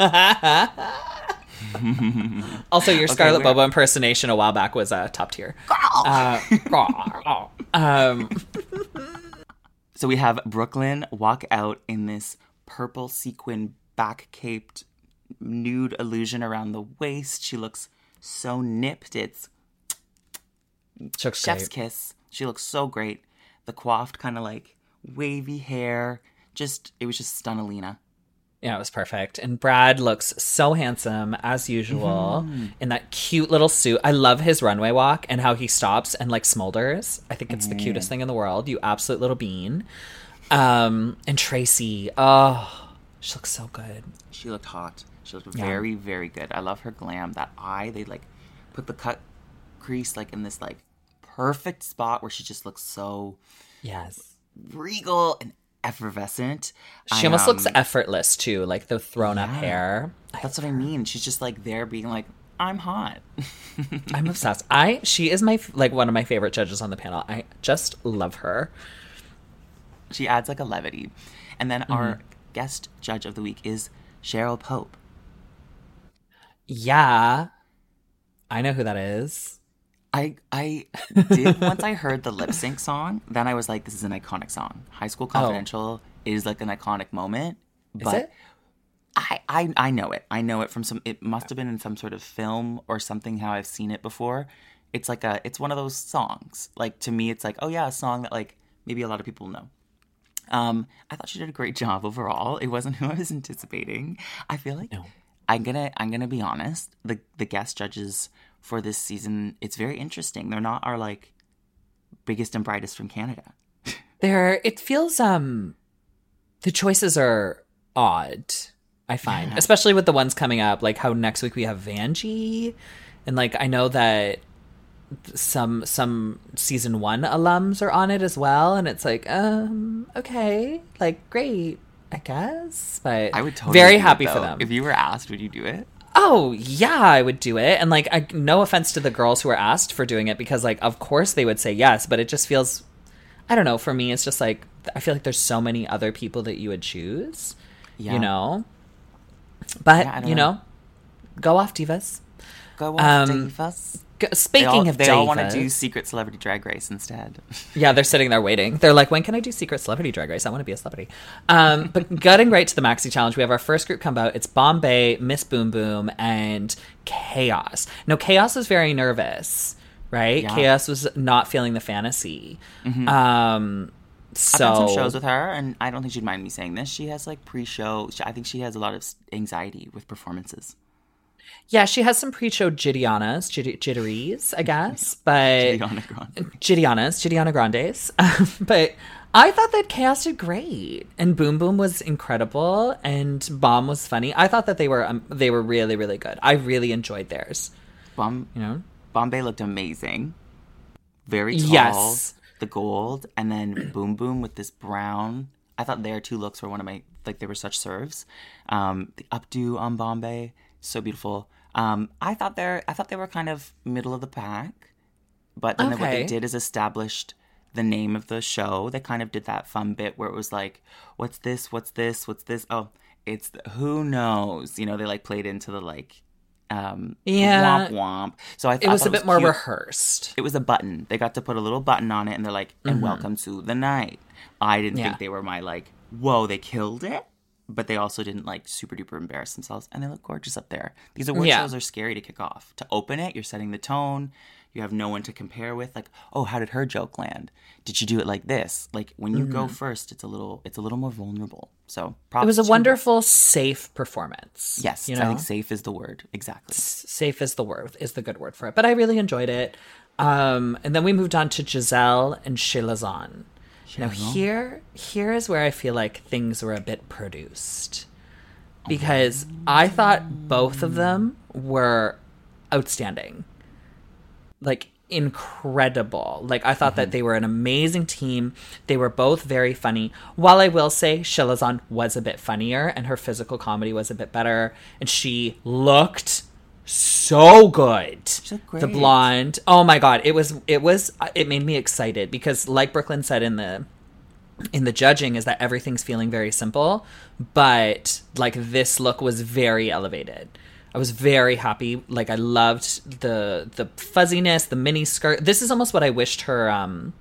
Also, your Scarlett we're- Bobo impersonation a while back was uh, top tier. Uh, um, So we have Brooklyn walk out in this purple sequin back caped nude illusion around the waist. She looks so nipped. It's Chuck's chef's great. kiss. She looks so great. The coiffed kind of like wavy hair. Just, it was just stunnalina. Yeah, it was perfect. And Brad looks so handsome, as usual, Mm-hmm. in that cute little suit. I love his runway walk and how he stops and, like, smolders. I think it's the Mm-hmm. cutest thing in the world. You absolute little bean. Um, and Tracy, oh, she looks so good. She looked hot. She looked Yeah. very, very good. I love her glam. That eye, they like put the cut crease like in this like perfect spot where she just looks so Yes. regal and effervescent. She I, almost looks um, effortless, too, like the thrown-up yeah. hair. That's what I mean. She's just like there being like, I'm hot. I'm obsessed. I she is my like one of my favorite judges on the panel. I just love her. She adds like a levity. And then mm-hmm. our guest judge of the week is Cheryl Pope. Yeah. I know who that is. I I did once I heard the lip sync song, then I was like, this is an iconic song. High School Confidential oh. is like an iconic moment. Is but it? I, I I know it. I know it from some it must have been in some sort of film or something how I've seen it before. It's like a it's one of those songs. Like to me it's like, oh yeah, a song that like maybe a lot of people know. Um, I thought she did a great job overall. It wasn't who I was anticipating. I feel like no. I'm gonna I'm gonna be honest. The the guest judges for this season, it's very interesting. They're not our like biggest and brightest from Canada. They're it feels um the choices are odd, I find. Yeah. Especially with the ones coming up, like how next week we have Vanjie. And like I know that some some season one alums are on it as well, and it's like, um, okay, like great, I guess. But I would totally very do happy it, for them. If you were asked, would you do it? Oh, yeah, I would do it. And, like, I, no offense to the girls who were asked for doing it because, like, of course they would say yes. But it just feels, I don't know, for me, it's just, like, I feel like there's so many other people that you would choose, yeah. you know? But, yeah, you know. know, go off, divas. Go off, um, divas. Speaking they all, of they divas, all want to do Secret Celebrity Drag Race instead. Yeah, they're sitting there waiting. They're like, when can I do Secret Celebrity Drag Race? I want to be a celebrity. Um, but getting right to the Maxi Challenge, we have our first group come out. It's Bombay, Miss Boom Boom, and Chaos. Now, Chaos was very nervous, right? Yeah. Chaos was not feeling the fantasy. Mm-hmm. Um, so... I've done some shows with her, and I don't think she'd mind me saying this. She has, like, pre-show... I think she has a lot of anxiety with performances. Yeah, she has some pre-show jittianas, jitt- jitteries, I guess, but... Jittiana Grande. Jittianas, Jittiana Grandes. But I thought that Chaos did great, and Boom Boom was incredible, and Bomb was funny. I thought that they were um, they were really, really good. I really enjoyed theirs. Bomb, you know, Bombay looked amazing. Very tall. Yes. The gold, and then Boom Boom with this brown. I thought their two looks were one of my... Like, they were such serves. Um, the updo on Bombay... So beautiful. Um, I thought they're. I thought they were kind of middle of the pack, but then okay. what they did is established the name of the show. They kind of did that fun bit where it was like, "What's this? What's this? What's this? Oh, it's the, who knows?" You know, they like played into the like, um, yeah, womp womp. So I, it was I a bit it was more cute. rehearsed. It was a button. They got to put a little button on it, and they're like, "And mm-hmm. welcome to the night." I didn't yeah. think they were my like, "Whoa, they killed it." But they also didn't, like, super duper embarrass themselves. And they look gorgeous up there. These award yeah. shows are scary to kick off. To open it, you're setting the tone. You have no one to compare with. Like, oh, how did her joke land? Did she do it like this? Like, when you mm-hmm. go first, it's a little it's a little more vulnerable. So, it was a wonderful, you. safe performance. Yes, you know? I think safe is the word. Exactly. S- safe is the word, is the good word for it. But I really enjoyed it. Um, and then we moved on to Giselle and Shilazan. Now here, here is where I feel like things were a bit produced, because I thought both of them were outstanding, like incredible. Like I thought mm-hmm. that they were an amazing team. They were both very funny. While I will say Shilazan was a bit funnier and her physical comedy was a bit better, and she looked so good. The blonde. Oh my god, it was it was it made me excited because like Brooklyn said in the in the judging is that everything's feeling very simple, but like this look was very elevated. I was very happy. Like I loved the the fuzziness, the mini skirt. This is almost what I wished her um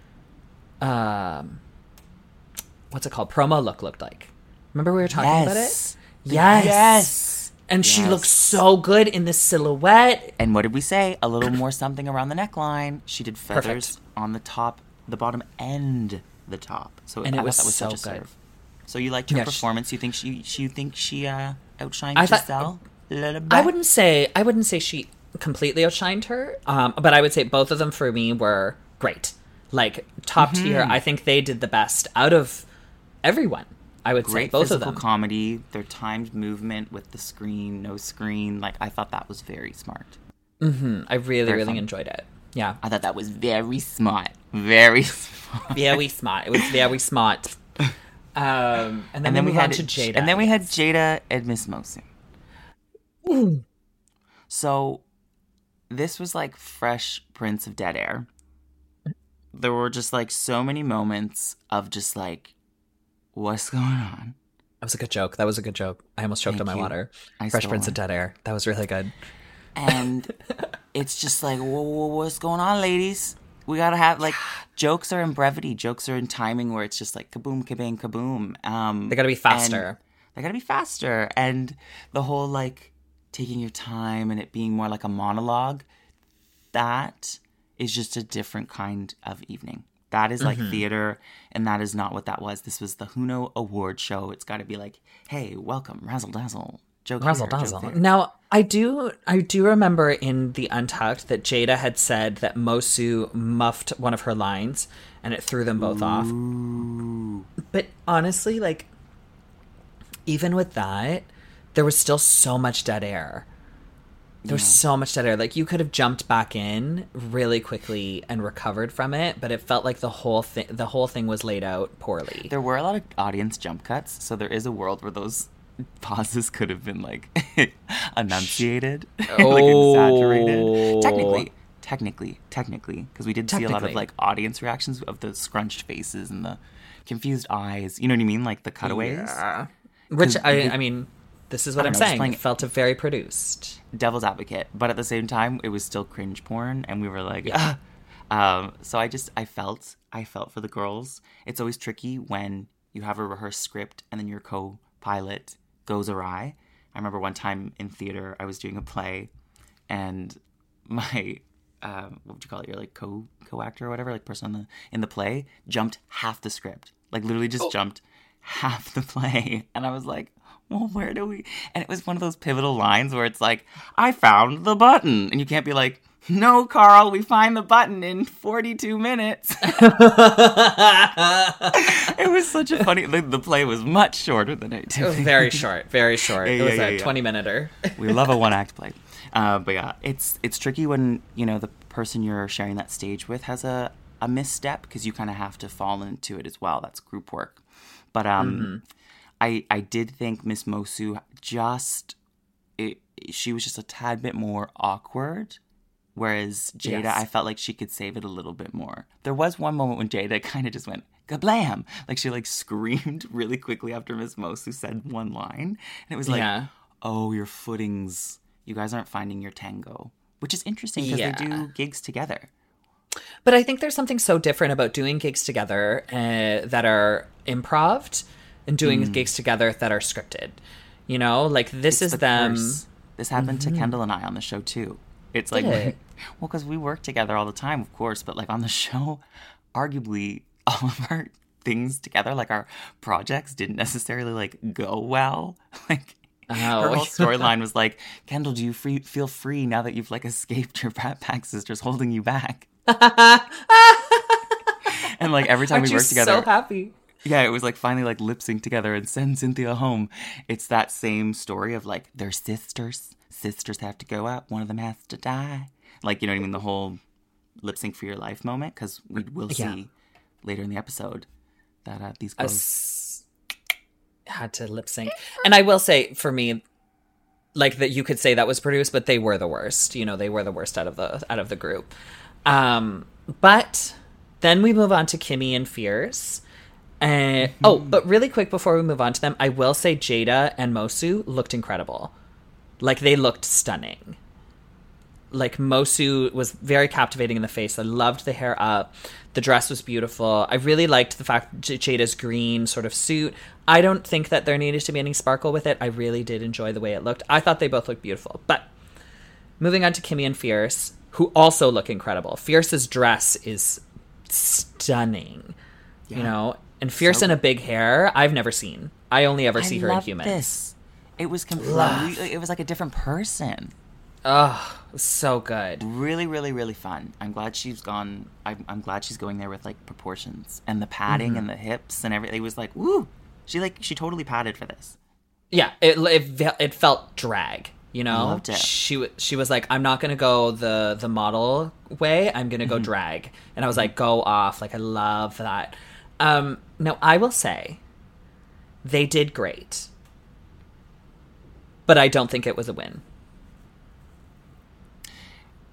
um what's it called? Promo look looked like. Remember we were talking yes. about it? Yes. Yes. And yes. she looks so good in this silhouette. And what did we say? A little more something around the neckline. She did feathers Perfect. on the top, the bottom, and the top. So and I it was, that was so such a good. Serve. So you liked her yeah, performance? You think she? she you think she uh, outshined I Giselle? Thought, a little bit? I wouldn't say. I wouldn't say she completely outshined her. Um, but I would say both of them for me were great. Like top mm-hmm. tier. I think they did the best out of everyone. I would Great say both physical of them. comedy, their timed movement with the screen, no screen. Like I thought that was very smart. Mm-hmm. I really, very really fun. enjoyed it. Yeah, I thought that was very smart. Very smart. Very smart. It was very smart. Um, and then, and then we, we had to Jada. And then we had Jada and Miss Mosin. Ooh. So this was like Fresh Prince of Dead Air. There were just like so many moments of just like, what's going on? That was a good joke. That was a good joke. I almost choked Thank on my you. water. I Fresh stole Prince it. of Dead Air. That was really good. And it's just like, whoa, whoa, what's going on, ladies? We gotta have, like, jokes are in brevity. Jokes are in timing where it's just like kaboom, kabang, kaboom. Um, They gotta be faster. They gotta be faster. And the whole, like, taking your time and it being more like a monologue, that is just a different kind of evening. That is like mm-hmm. theater, and that is not what that was. This was the Huno Award show. It's got to be like, hey, welcome, razzle dazzle. Joke Razzle here, dazzle. joke there. Now, I do I do remember in the Untucked that Jada had said that Mosu muffed one of her lines and it threw them both Ooh. off. But honestly, like, even with that, there was still so much dead air. There was yeah. so much dead air. Like, you could have jumped back in really quickly and recovered from it, but it felt like the whole thing the whole thing was laid out poorly. There were a lot of audience jump cuts, so there is a world where those pauses could have been like enunciated, oh. like exaggerated. Technically, technically, technically, because we did see a lot of like audience reactions of the scrunched faces and the confused eyes. You know what I mean? Like the cutaways. Yeah. Which I, it, I mean, this is what I'm know, saying. It felt very produced. Devil's advocate, but at the same time, it was still cringe porn, and we were like, yeah. ah. Um, so I just, I felt, I felt for the girls. It's always tricky when you have a rehearsed script and then your co-pilot goes awry. I remember one time in theater, I was doing a play, and my uh, what would you call it? Your like co co actor or whatever, like person in the in the play, jumped half the script, like literally just oh. jumped half the play, and I was like, well, where do we? And it was one of those pivotal lines where it's like, I found the button, and you can't be like, no, Carl, we find the button in forty-two minutes. It was such a funny... The, the play was much shorter than it. It was very short, very short. Yeah, it was yeah, a yeah, twenty-minuter. We love a one-act play. Uh, but yeah, it's it's tricky when, you know, the person you're sharing that stage with has a, a misstep, because you kind of have to fall into it as well. That's group work. But um, mm-hmm. I, I did think Miss Mosu just... It, she was just a tad bit more awkward. Whereas Jada, yes. I felt like she could save it a little bit more. There was one moment when Jada kind of just went, kablam! Like, she, like, screamed really quickly after Miss Mosu said one line. And it was like, yeah. oh, your footings, you guys aren't finding your tango. Which is interesting, because yeah. they do gigs together. But I think there's something so different about doing gigs together uh, that are improv and doing mm. gigs together that are scripted. You know? Like, this it's is the them... Curse. This happened mm-hmm. to Kendall and I on the show, too. It's like, it? well, because we work together all the time, of course, but like on the show, arguably all of our things together, like our projects, didn't necessarily like go well. Like oh. her whole storyline was like, Kendall, do you free, feel free now that you've like escaped your Brat Pack sisters holding you back? And like every time Aren't we work together, so happy. Yeah, it was like finally like lip sync together and send Cynthia home. It's that same story of like they're sisters. Sisters have to go out. One of them has to die. Like, you know what I mean? The whole lip sync for your life moment. Because we will see yeah. later in the episode that uh, these girls s- had to lip sync. And I will say, for me, like that you could say that was produced, but they were the worst. You know, they were the worst out of the out of the group. Um, but then we move on to Kimmy and Fierce. Uh, mm-hmm. Oh, but really quick before we move on to them, I will say Jada and Mosu looked incredible. Like, they looked stunning. Like, Mosu was very captivating in the face. I loved the hair up. The dress was beautiful. I really liked the fact J- Jada's green sort of suit. I don't think that there needed to be any sparkle with it. I really did enjoy the way it looked. I thought they both looked beautiful. But moving on to Kimmy and Fierce, who also look incredible. Fierce's dress is stunning. Yeah. You know? And Fierce so in a big hair, I've never seen. I only ever I see her in Humans. This. It was completely, it was like a different person. Oh, so good. Really, really, really fun. I'm glad she's gone. I'm, I'm glad she's going there with like proportions and the padding mm-hmm. and the hips and everything. It was like, woo. She like, she totally padded for this. Yeah. It, it, it felt drag, you know? Loved it. She, she was like, I'm not going to go the, the model way. I'm going to go mm-hmm. drag. And I was like, go off. Like, I love that. Um, now I will say they did great. But I don't think it was a win.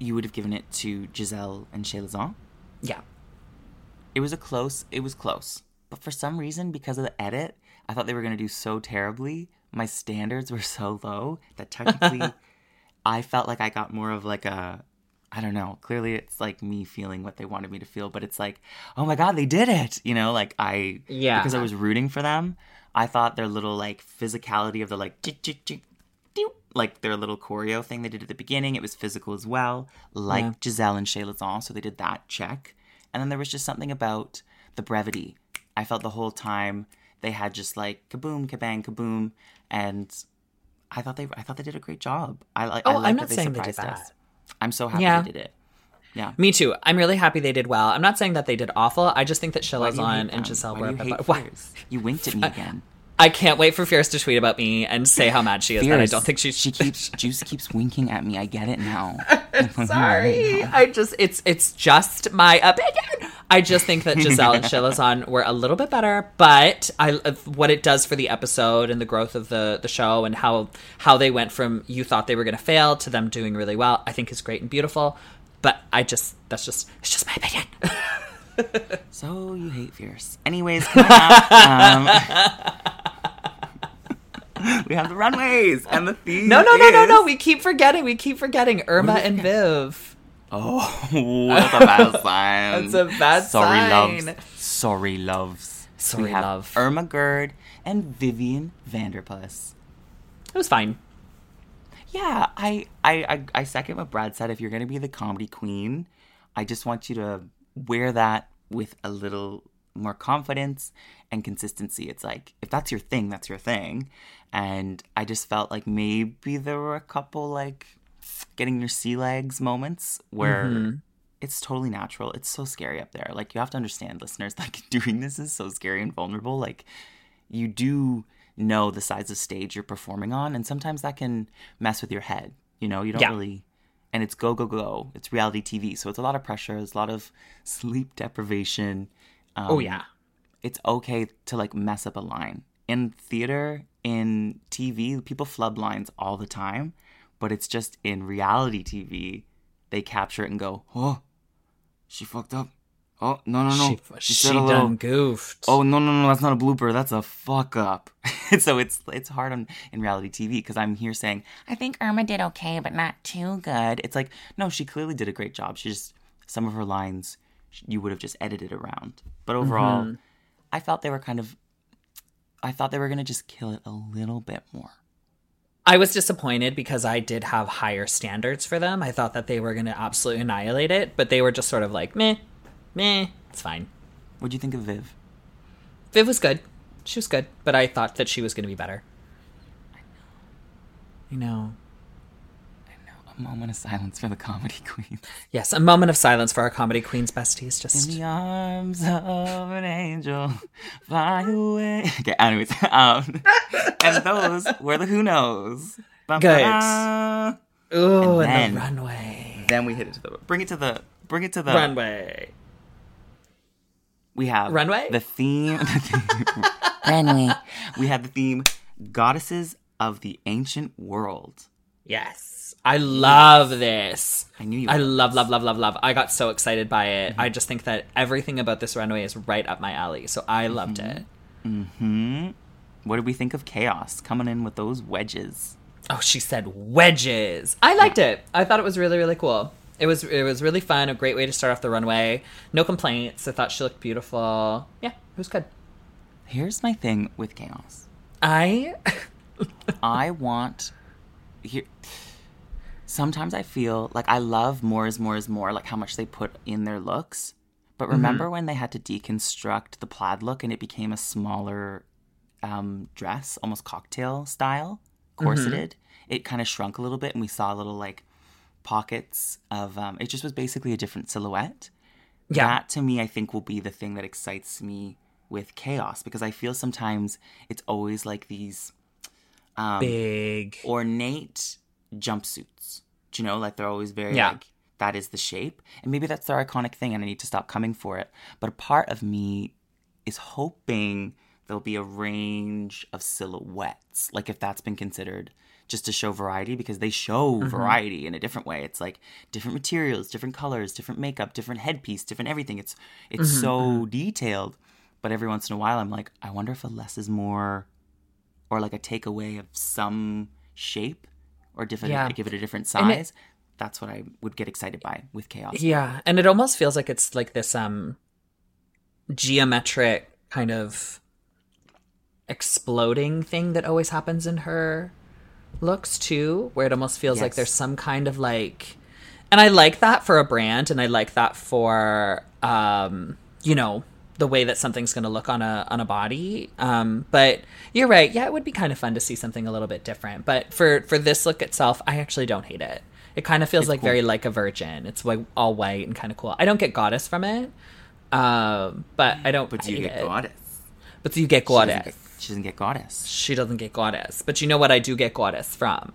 you would have given it to Giselle and Shea Lazan. Yeah. It was a close, it was close. But for some reason, because of the edit, I thought they were going to do so terribly. My standards were so low that technically I felt like I got more of like a, I don't know, clearly it's like me feeling what they wanted me to feel, but it's like, oh my God, they did it. You know, like I, yeah. because I was rooting for them, I thought their little like physicality of the like, like their little choreo thing they did at the beginning, it was physical as well, like yeah. Giselle and Shea Lazan, so they did that check. And then there was just something about the brevity. I felt the whole time they had just like kaboom, kabang, kaboom, and I thought they, I thought they did a great job. I like. Oh, I like I'm not that they saying they surprised did that. us. I'm so happy yeah. they did it. Yeah, me too. I'm really happy they did well. I'm not saying that they did awful. I just think that Shea Why do you hate Lazan and them? Giselle Why were. do you hate about, Fierce? You winked at me again. I can't wait for Fierce to tweet about me and say how mad she is. That I don't think she's. She keeps Juice keeps winking at me. I get it now. Sorry, I just it's it's just my opinion. I just think that Giselle and Shea Lazan were a little bit better, but I what it does for the episode and the growth of the the show and how how they went from you thought they were going to fail to them doing really well, I think is great and beautiful. But I just that's just it's just my opinion. So you hate Fierce. Anyways, coming up, um, we have the runways and the theme. No, no, no, is... no, no. We keep forgetting. We keep forgetting Irma and Viv. Oh, that's a bad sign. That's a bad Sorry, sign. Loves. Sorry, loves. Sorry, we have love. Irma Gerd and Vivian Vanderpuss. It was fine. Yeah, I, I, I, I second what Brad said. If you're going to be the comedy queen, I just want you to wear that with a little more confidence and consistency. It's like, if that's your thing, that's your thing. And I just felt like maybe there were a couple, like, getting your sea legs moments where mm-hmm. it's totally natural. It's so scary up there. Like, you have to understand, listeners, like, doing this is so scary and vulnerable. Like, you do know the size of stage you're performing on, and sometimes that can mess with your head. You know, you don't yeah. really... And it's go, go, go. It's reality T V. So it's a lot of pressure. There's a lot of sleep deprivation. Um, oh, yeah. It's okay to, like, mess up a line. In theater, in T V, people flub lines all the time. But it's just in reality T V, they capture it and go, oh, she fucked up. Oh, no, no, no. She, she, she done little, goofed. Oh, no, no, no. That's not a blooper. That's a fuck up. So it's it's hard on in reality T V because I'm here saying, I think Irma did okay, but not too good. It's like, no, she clearly did a great job. She just, some of her lines, you would have just edited around. But overall, mm-hmm. I felt they were kind of, I thought they were going to just kill it a little bit more. I was disappointed because I did have higher standards for them. I thought that they were going to absolutely annihilate it, but they were just sort of like, meh. Meh, it's fine. What'd you think of Viv? Viv was good. She was good, but I thought that she was going to be better. I know. I know. I know. A moment of silence for the comedy queens. Yes, a moment of silence for our comedy queens besties. Just in the arms of an angel, fly away. Okay, anyways, um, and those were the Who Knows. Good. Ooh, and, and the runway. Then we hit it to the bring it to the bring it to the runway. We have runway. The theme. The theme runway. We have the theme goddesses of the ancient world. Yes, I love this. I knew you. I love, love, love, love, love. I got so excited by it. Mm-hmm. I just think that everything about this runway is right up my alley. So I mm-hmm. loved it. Hmm. What did we think of Chaos coming in with those wedges? Oh, she said wedges. I liked yeah. it. I thought it was really, really cool. It was it was really fun, a great way to start off the runway. No complaints. I thought she looked beautiful. Yeah, it was good. Here's my thing with Chaos. I I want here sometimes I feel like I love more is more is more, like how much they put in their looks. But remember mm-hmm. when they had to deconstruct the plaid look and it became a smaller um, dress, almost cocktail style, corseted? Mm-hmm. It kind of shrunk a little bit and we saw a little like pockets of um it just was basically a different silhouette. Yeah. That to me I think will be the thing that excites me with Chaos, because I feel sometimes it's always like these um big ornate jumpsuits. Do you know, like they're always very yeah. like that is the shape. And maybe that's their iconic thing and I need to stop coming for it. But a part of me is hoping there'll be a range of silhouettes. Like if that's been considered just to show variety, because they show mm-hmm. variety in a different way. It's like different materials, different colors, different makeup, different headpiece, different everything. It's it's mm-hmm. so mm-hmm. detailed. But every once in a while, I'm like, I wonder if a less is more, or like a takeaway of some shape, or different, yeah. give it a different size. It, That's what I would get excited by with Chaos. Yeah, and it almost feels like it's like this um geometric kind of exploding thing that always happens in her looks too, where it almost feels yes. like there's some kind of like, and I like that for a brand, and I like that for um you know, the way that something's going to look on a on a body. Um but you're right, yeah, it would be kind of fun to see something a little bit different, but for for this look itself, I actually don't hate it. It kind of feels it's like cool. very like a virgin. It's like all white and kind of cool. I don't get goddess from it, um but I don't but you get it. goddess but you get goddess She doesn't get goddess. She doesn't get goddess. But you know what I do get goddess from?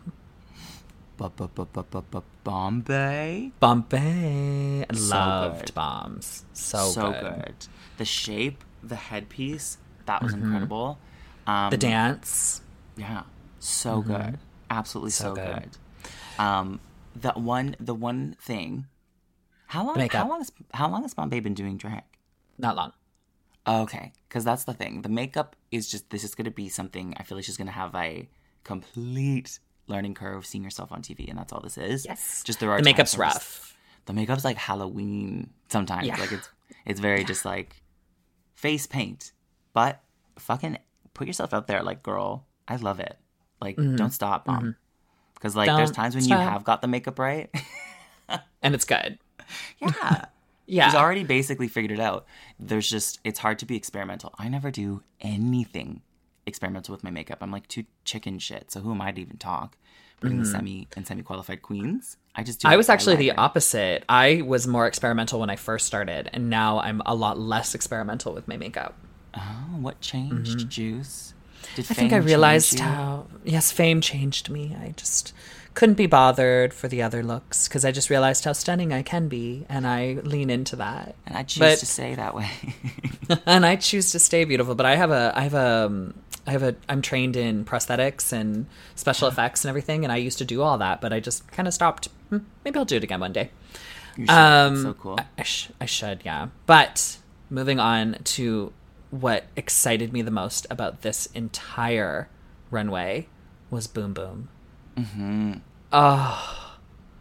Bombay. Bombay. I so loved good. Bombs. So, so good. good. The shape, the headpiece, that was mm-hmm. incredible. Um, the dance. Yeah. So mm-hmm. good. Absolutely so, so good. good. Um, the one, the one thing. How long? Makeup. How long? Has, how long has Bombay been doing drag? Not long. Okay, because that's the thing. The makeup is just, this is going to be something, I feel like she's going to have a complete learning curve seeing herself on T V, and that's all this is. Yes. Just there are the makeup's just, rough. The makeup's like Halloween sometimes. Yeah. Like it's it's very yeah. just like face paint. But fucking put yourself out there, like, girl, I love it. Like, mm-hmm. don't stop, mom. Because mm-hmm. like don't there's times when stop. You have got the makeup right. And it's good. Yeah. Yeah. She's already basically figured it out. There's just, it's hard to be experimental. I never do anything experimental with my makeup. I'm like too chicken shit. So who am I to even talk? Putting mm-hmm. the semi and semi-qualified queens. I just do I was actually the opposite. I was more experimental when I first started. And now I'm a lot less experimental with my makeup. Oh, what changed, mm-hmm. Juice? Did I think I realized how, yes, fame changed me. I just couldn't be bothered for the other looks because I just realized how stunning I can be, and I lean into that. And I choose but, to stay that way. And I choose to stay beautiful. But I have a, I have a, I have a, I'm trained in prosthetics and special effects and everything, and I used to do all that, but I just kind of stopped. Maybe I'll do it again one day. You should. Um, so cool. I, I, sh- I should, yeah. But moving on to what excited me the most about this entire runway was Boom Boom. Mm-hmm. Oh,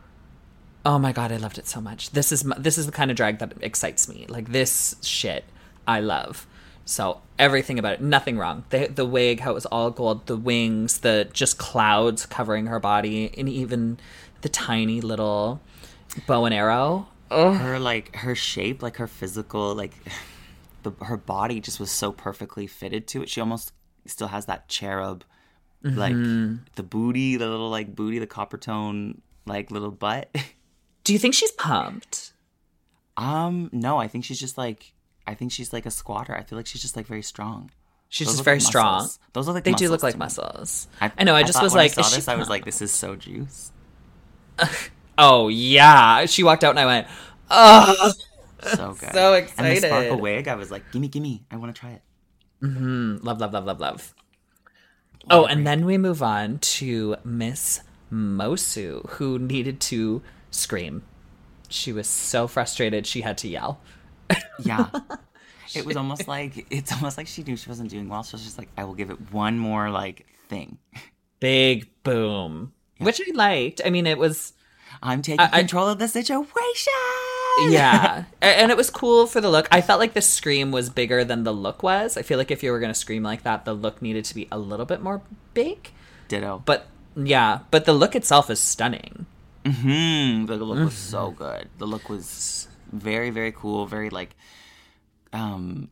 oh my god, I loved it so much. This is my, this is the kind of drag that excites me. Like, this shit, I love. So everything about it, nothing wrong. The the wig, how it was all gold, the wings, the just clouds covering her body, and even the tiny little bow and arrow. Ugh. Her like her shape, like her physical, like the her body just was so perfectly fitted to it. She almost still has that cherub. Like mm-hmm. the booty, the little like booty, the copper tone, like little butt. Do you think she's pumped? Um, no, I think she's just like, I think she's like a squatter. I feel like she's just like very strong. She's just very like strong. Those are like they do look like muscles. I, I know. I, I just was like, I saw this, I was like, this is so juice. Oh yeah, she walked out and I went, oh, so good, so excited. And the sparkle wig, I was like, gimme, gimme, I want to try it. Mm-hmm. Love, love, love, love, love. Oh, and then we move on to Miss Mosu, who needed to scream. She was so frustrated she had to yell. Yeah. It was almost like, it's almost like she knew she wasn't doing well. So she was just like, I will give it one more, like, thing. Big boom. Yeah. Which I liked. I mean, it was... I'm taking I, control I, of the situation! Yeah. And it was cool for the look. I felt like the scream was bigger than the look was. I feel like if you were going to scream like that, the look needed to be a little bit more big. Ditto. But, yeah. But the look itself is stunning. Mm-hmm. The look mm-hmm. was so good. The look was very, very cool. Very, like... um.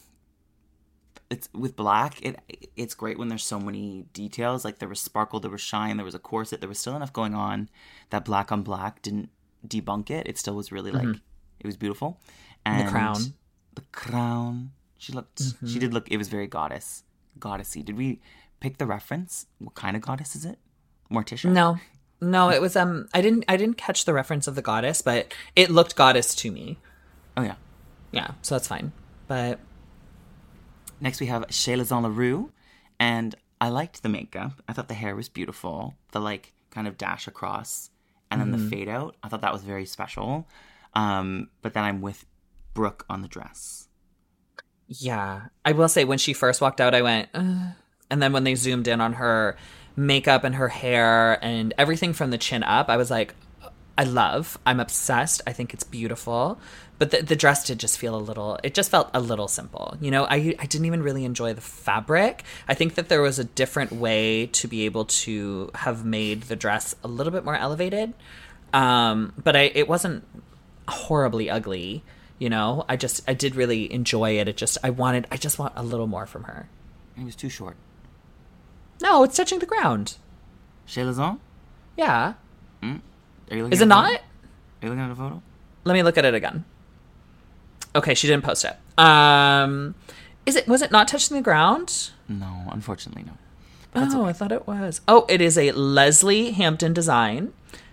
It's with black, it it's great when there's so many details. Like, there was sparkle, there was shine, there was a corset, there was still enough going on that black on black didn't debunk it. It still was really like mm-hmm. it was beautiful. And, and the crown, the crown. She looked. Mm-hmm. She did look. It was very goddess, goddessy. Did we pick the reference? What kind of goddess is it? Morticia? No, no. It was um. I didn't. I didn't catch the reference of the goddess, but it looked goddess to me. Oh yeah, yeah. So that's fine. But next we have Chez Les Enleroux, and I liked the makeup. I thought the hair was beautiful. The like kind of dash across and then mm-hmm. the fade out. I thought that was very special. Um, but then I'm with Brooke on the dress. Yeah. I will say when she first walked out, I went, Ugh. And then when they zoomed in on her makeup and her hair and everything from the chin up, I was like, I love, I'm obsessed. I think it's beautiful. But the, the dress did just feel a little, it just felt a little simple. You know, I, I didn't even really enjoy the fabric. I think that there was a different way to be able to have made the dress a little bit more elevated. Um, but I, it wasn't horribly ugly, you know? I just, I did really enjoy it. It just, I wanted, I just want a little more from her. It was too short. No, it's touching the ground. Chez Lizon? Yeah. Mm. Are you looking Is it not? Are you looking at a photo? Let me look at it again. Okay, she didn't post it. Um, is it? Was it not touching the ground? No, unfortunately, no. Oh, okay. I thought it was. Oh, it is a Leslie Hampton design.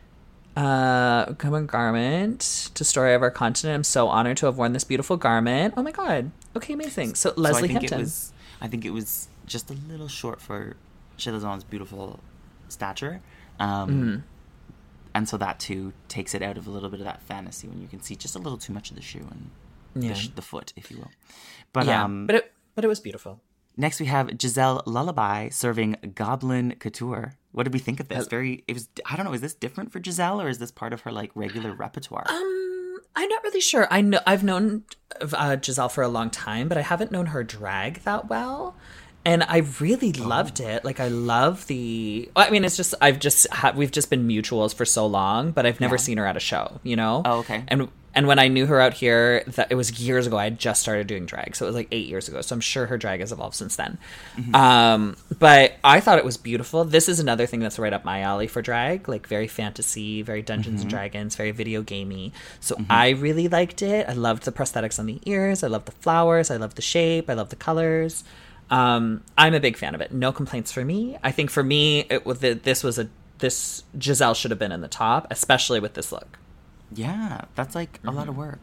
Uh, common garment to Story of Our Continent. I'm so honored to have worn this beautiful garment. Oh my god. Okay, amazing. So Leslie so I think Hampton. It was, I think it was just a little short for Chez Lizon's beautiful stature. Um, mm-hmm. And so that too takes it out of a little bit of that fantasy when you can see just a little too much of the shoe and yeah. the, sh- the foot, if you will. But yeah, um, but it but it was beautiful. Next we have Giselle Lullaby serving Goblin Couture. What did we think of this? Very, it was. I don't know. Is this different for Giselle or is this part of her like regular repertoire? Um, I'm not really sure. I know I've known uh, Giselle for a long time, but I haven't known her drag that well. And I really oh. loved it. Like, I love the... I mean, it's just... I've just... Ha- we've just been mutuals for so long, but I've never yeah. seen her at a show, you know? Oh, okay. And and when I knew her out here, that it was years ago. I had just started doing drag. So it was like eight years ago. So I'm sure her drag has evolved since then. Mm-hmm. Um, but I thought it was beautiful. This is another thing that's right up my alley for drag. Like, very fantasy, very Dungeons mm-hmm. and Dragons, very video gamey. So mm-hmm. I really liked it. I loved the prosthetics on the ears. I loved the flowers. I loved the shape. I loved the colors. Um, I'm a big fan of it. No complaints for me. I think for me, it was the, this was a this Giselle should have been in the top, especially with this look. Yeah, that's like mm-hmm. a lot of work.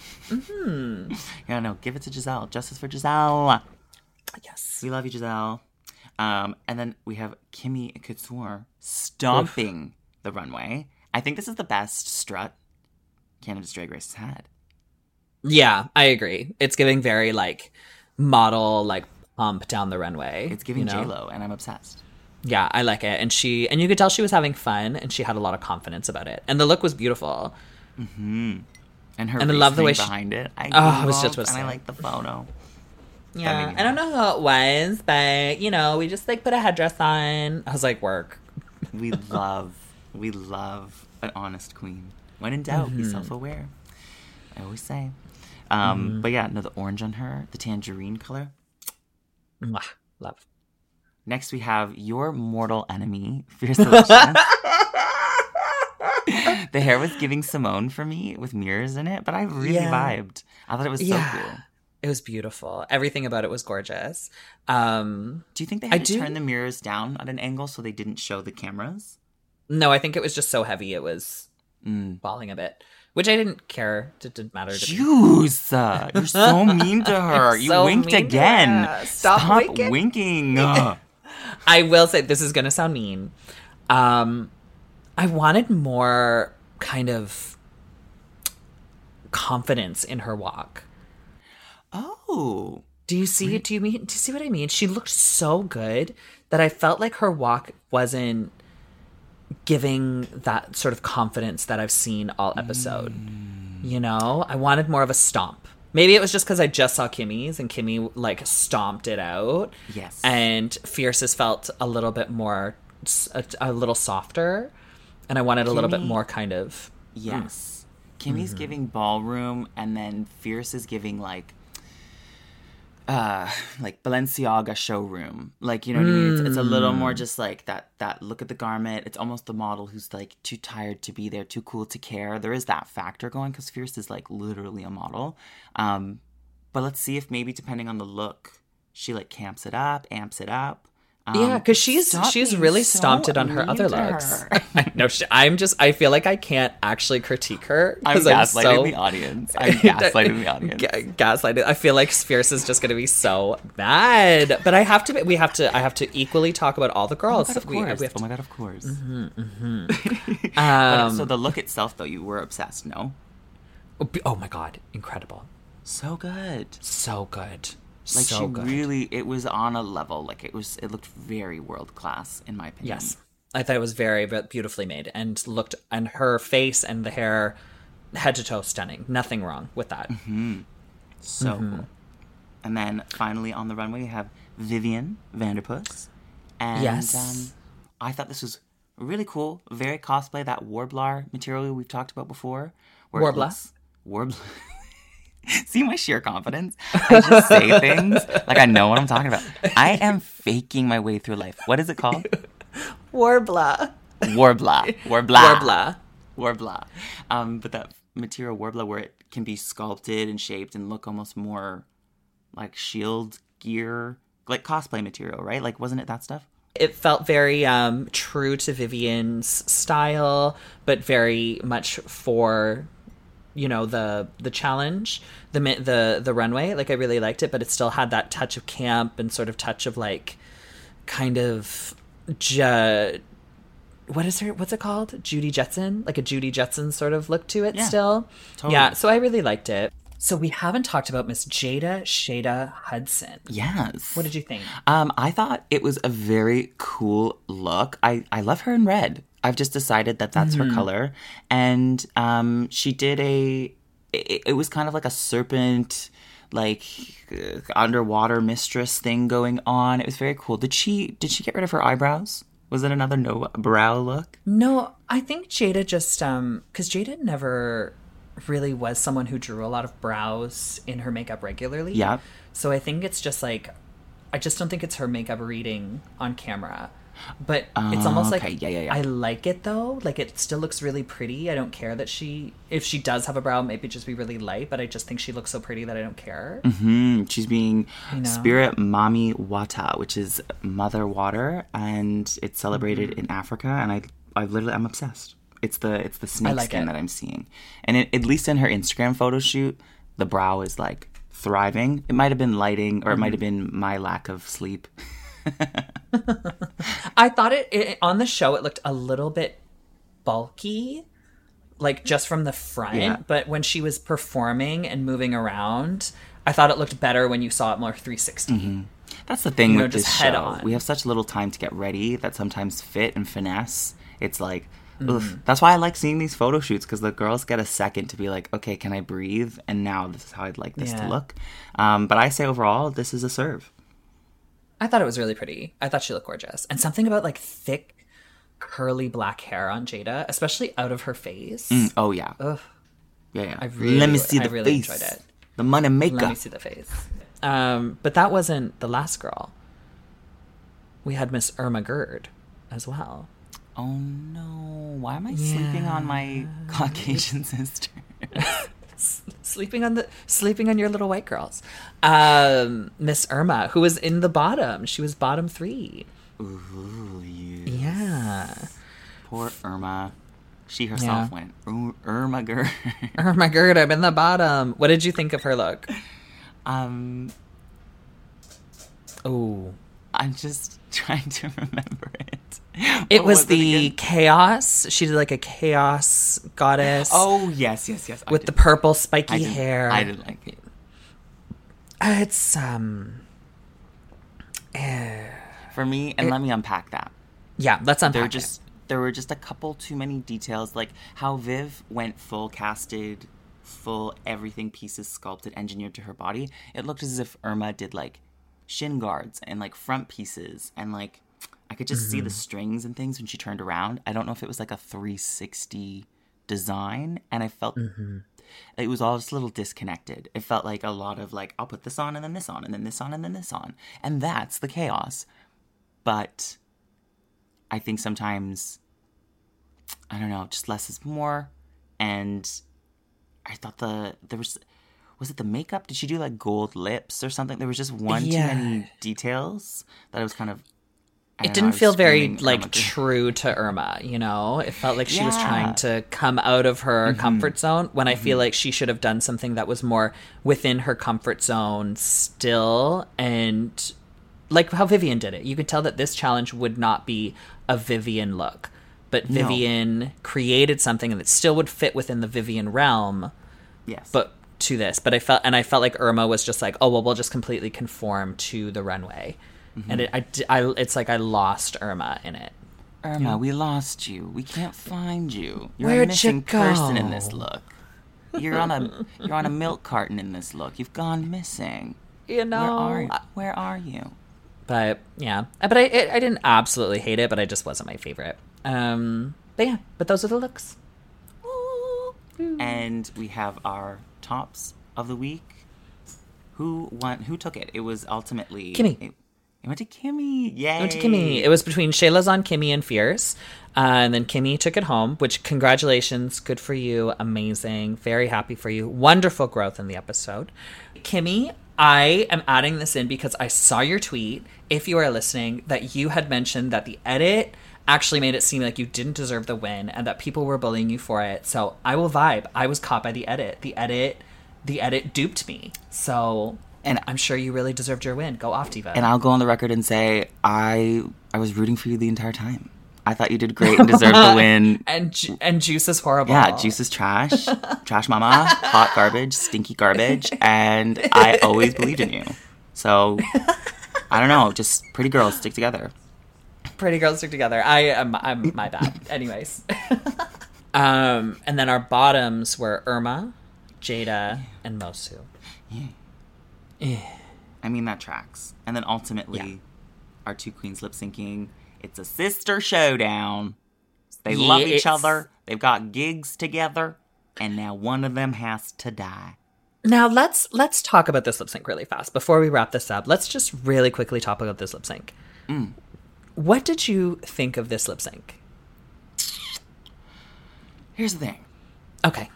mm-hmm. Yeah, no, give it to Giselle. Justice for Giselle. Yes, we love you, Giselle. Um, and then we have Kimmy Couture stomping Oof. the runway. I think this is the best strut Canada's Drag Race has had. Yeah, I agree. It's giving very like model like. Pump down the runway. It's giving you know? J-Lo, and I'm obsessed. Yeah, I like it. And she, and you could tell she was having fun, and she had a lot of confidence about it. And the look was beautiful. Mm-hmm. And her and I love the way she, behind it. I oh, I was just and say. I like the photo. Yeah, I don't know how it was, but you know, we just like put a headdress on. I was like, work. We love, we love an honest queen. When in doubt, mm-hmm. be self-aware. I always say. Um, mm-hmm. But yeah, no, the orange on her, the tangerine color. Mwah, love. Next, we have your mortal enemy, Fierce Delicious. The hair was giving Simone for me with mirrors in it, but I really yeah. vibed. I thought it was so yeah. cool. It was beautiful. Everything about it was gorgeous. Um, do you think they had I to do... turn the mirrors down at an angle so they didn't show the cameras? No, I think it was just so heavy it was mm. falling a bit. Which I didn't care. It didn't matter to Juice! me. You're so mean to her. You so winked again. Stop, Stop winking. winking. I will say, this is going to sound mean. Um, I wanted more kind of confidence in her walk. Oh. Do you see it? Do you mean? Do you see what I mean? She looked so good that I felt like her walk wasn't giving that sort of confidence that I've seen all episode. Mm. You know, I wanted more of a stomp. Maybe it was just because I just saw Kimmy's and Kimmy like stomped it out. Yes. And Fierce's felt a little bit more, a, a little softer. And I wanted a Kimmy, little bit more kind of. Yes. Mm. Kimmy's mm-hmm. giving ballroom, and then Fierce is giving like, uh, like Balenciaga showroom. Like, you know what mm. I mean? It's, it's a little more just like that, that look at the garment. It's almost the model who's like too tired to be there, too cool to care. There is that factor going because Fierce is like literally a model. Um, but let's see if maybe depending on the look, she like camps it up, amps it up. Um, Yeah, because she's stop she's being really so stomped it on her mean other to looks. her. I know. She, I'm just. I feel like I can't actually critique her I'm because I'm, gaslighting so the audience. I'm gaslighting the audience. Ga- gaslighted. I feel like Fierce is just going to be so mad. But I have to. We have to. I have to equally talk about all the girls. Oh my god, of We- course. we have Oh to- my god, of course. um, But, so the look itself, though, you were obsessed, no? oh my god, incredible. So good. So good. Like so she good. really, it was on a level. Like it was, it looked very world class, in my opinion. Yes. I thought it was very ve- beautifully made and looked, and her face and the hair, head to toe stunning. Nothing wrong with that. So cool. And then finally on the runway, we have Vivian Vanderpuss. And Yes. um, I thought this was really cool. Very cosplay, that Warbler material we've talked about before. Where it Warbler? looks- Warbler. See my sheer confidence? I just say things like I know what I'm talking about. I am faking my way through life. What is it called? Warbler. Warbler. Warbler. Warbler. Warbler. Um, but that material Warbler where it can be sculpted and shaped and look almost more like shield gear, like cosplay material, right? Like, wasn't it that stuff? It felt very um, true to Vivian's style, but very much for, you know, the the challenge, the mi- the the runway. Like I really liked it, but it still had that touch of camp and sort of touch of like, kind of, ju- what is her? What's it called? Judy Jetson, like a Judy Jetson sort of look to it. Yeah, still, totally. yeah. So I really liked it. So we haven't talked about Miss Jada Shada Hudson. Yes. What did you think? Um, I thought it was a very cool look. I, I love her in red. I've just decided that that's her color. And um, she did a, it, it was kind of like a serpent, like uh, underwater mistress thing going on. It was very cool. Did she, did she get rid of her eyebrows? Was it another no brow look? No, I think Jada just um because Jada never really was someone who drew a lot of brows in her makeup regularly. Yeah. So I think it's just like, I just don't think it's her makeup reading on camera. But it's almost okay. like, Yeah, yeah, yeah. I like it though. Like it still looks really pretty. I don't care that she, if she does have a brow, maybe just be really light, but I just think she looks so pretty that I don't care. Hmm. She's being know? Spirit Mami Wata, which is Mother Water, and it's celebrated in Africa. And I, I literally, I'm obsessed. It's the it's the snake like skin it. that I'm seeing, and it, at least in her Instagram photo shoot, the brow is like thriving. It might have been lighting, or it might have been my lack of sleep. I thought it, it on the show it looked a little bit bulky, like just from the front, Yeah. but when she was performing and moving around, I thought it looked better when you saw it more three sixty. That's the thing You know, with just this head show. on. We have such little time to get ready that sometimes fit and finesse. It's like, Mm-hmm. oof. That's why I like seeing these photo shoots, because the girls get a second to be like, okay, can I breathe? And now this is how I'd like this Yeah. to look. Um, but I say overall, this is a serve. I thought it was really pretty. I thought she looked gorgeous. And something about like thick, curly black hair on Jada, especially out of her face. Mm, oh yeah, Ugh, yeah, yeah. I really, Let me see I the really face. enjoyed it. The money maker. Let me see the face. Um, but that wasn't the last girl. We had Miss Irma Gerd as well. Oh no! Why am I sleeping on my Caucasian sister? Sleeping on the sleeping on your little white girls. Um, Miss Irma, who was in the bottom. She was bottom three. Ooh, you. Yeah. Poor Irma. She herself Yeah. went, "Ooh, Irma girl." Irma Gerd, I'm in the bottom. What did you think of her look? um, Oh. I'm just trying to remember it. It What was it the again? chaos. She did like a chaos goddess Oh yes, yes, yes. I with the did- purple I spiky didn't- hair. I didn't like it. Uh, It's um For me, and let me unpack that. yeah, let's unpack There were it. just there were just a couple too many details, like how Viv went full casted, full everything pieces sculpted, engineered to her body. It looked as if Irma did like shin guards and like front pieces, and like I could just see the strings and things when she turned around. I don't know if it was like a three sixty design, and I felt it was all just a little disconnected. It felt like a lot of like, I'll put this on and then this on and then this on and then this on, and that's the chaos. But I think sometimes, I don't know, just less is more. And I thought the there was was it the makeup? Did she do like gold lips or something? There was just one Yeah. too many details that I was kind of I it don't know, I didn't was feel very screaming like Irma. true to Irma, you know? It felt like she was Yeah. trying to come out of her comfort zone when I feel like she should have done something that was more within her comfort zone still, and like how Vivian did it. You could tell that this challenge would not be a Vivian look, but No. Vivian created something that still would fit within the Vivian realm, Yes. but to this. But I felt, and I felt like Irma was just like, oh, well, we'll just completely conform to the runway. And it, I, I, it's like I lost Irma in it. Irma, we lost you. We can't find you. You're Where'd a missing you go? person in this look. You're on a you're on a milk carton in this look. You've gone missing. You know, Where are Where are you? but yeah, but I, it, I didn't absolutely hate it, but I just wasn't my favorite. Um, but yeah, but those are the looks. And we have our tops of the week. Who won? Who took it? It was ultimately Kimmy. It, it went to Kimmy. Yay! It went to Kimmy. It was between Shayla's on Kimmy and Fierce. Uh, and then Kimmy took it home, which congratulations. Good for you. Amazing. Very happy for you. Wonderful growth in the episode. Kimmy, I am adding this in because I saw your tweet, if you are listening, that you had mentioned that the edit actually made it seem like you didn't deserve the win and that people were bullying you for it. So I will vibe. I was caught by the edit. The edit, the edit duped me. So... And I'm sure you really deserved your win. Go off, Diva. And I'll go on the record and say I I was rooting for you the entire time. I thought you did great and deserved the win. and Ju- and Juice is horrible. Yeah, Juice is trash, trash mama, hot garbage, stinky garbage, and I always believed in you. So I don't know, just pretty girls stick together. Pretty girls stick together. I am. I'm my bad. Anyways, um, and then our bottoms were Irma, Jada, and Mosu. Yeah. I mean, that tracks. And then ultimately, yeah. our two queens lip syncing. It's a sister showdown. They yeah, love each it's... other. They've got gigs together. And now one of them has to die. Now let's let's talk about this lip sync really fast before we wrap this up. Let's just really quickly talk about this lip sync. Mm. What did you think of this lip sync? Here's the thing. Okay.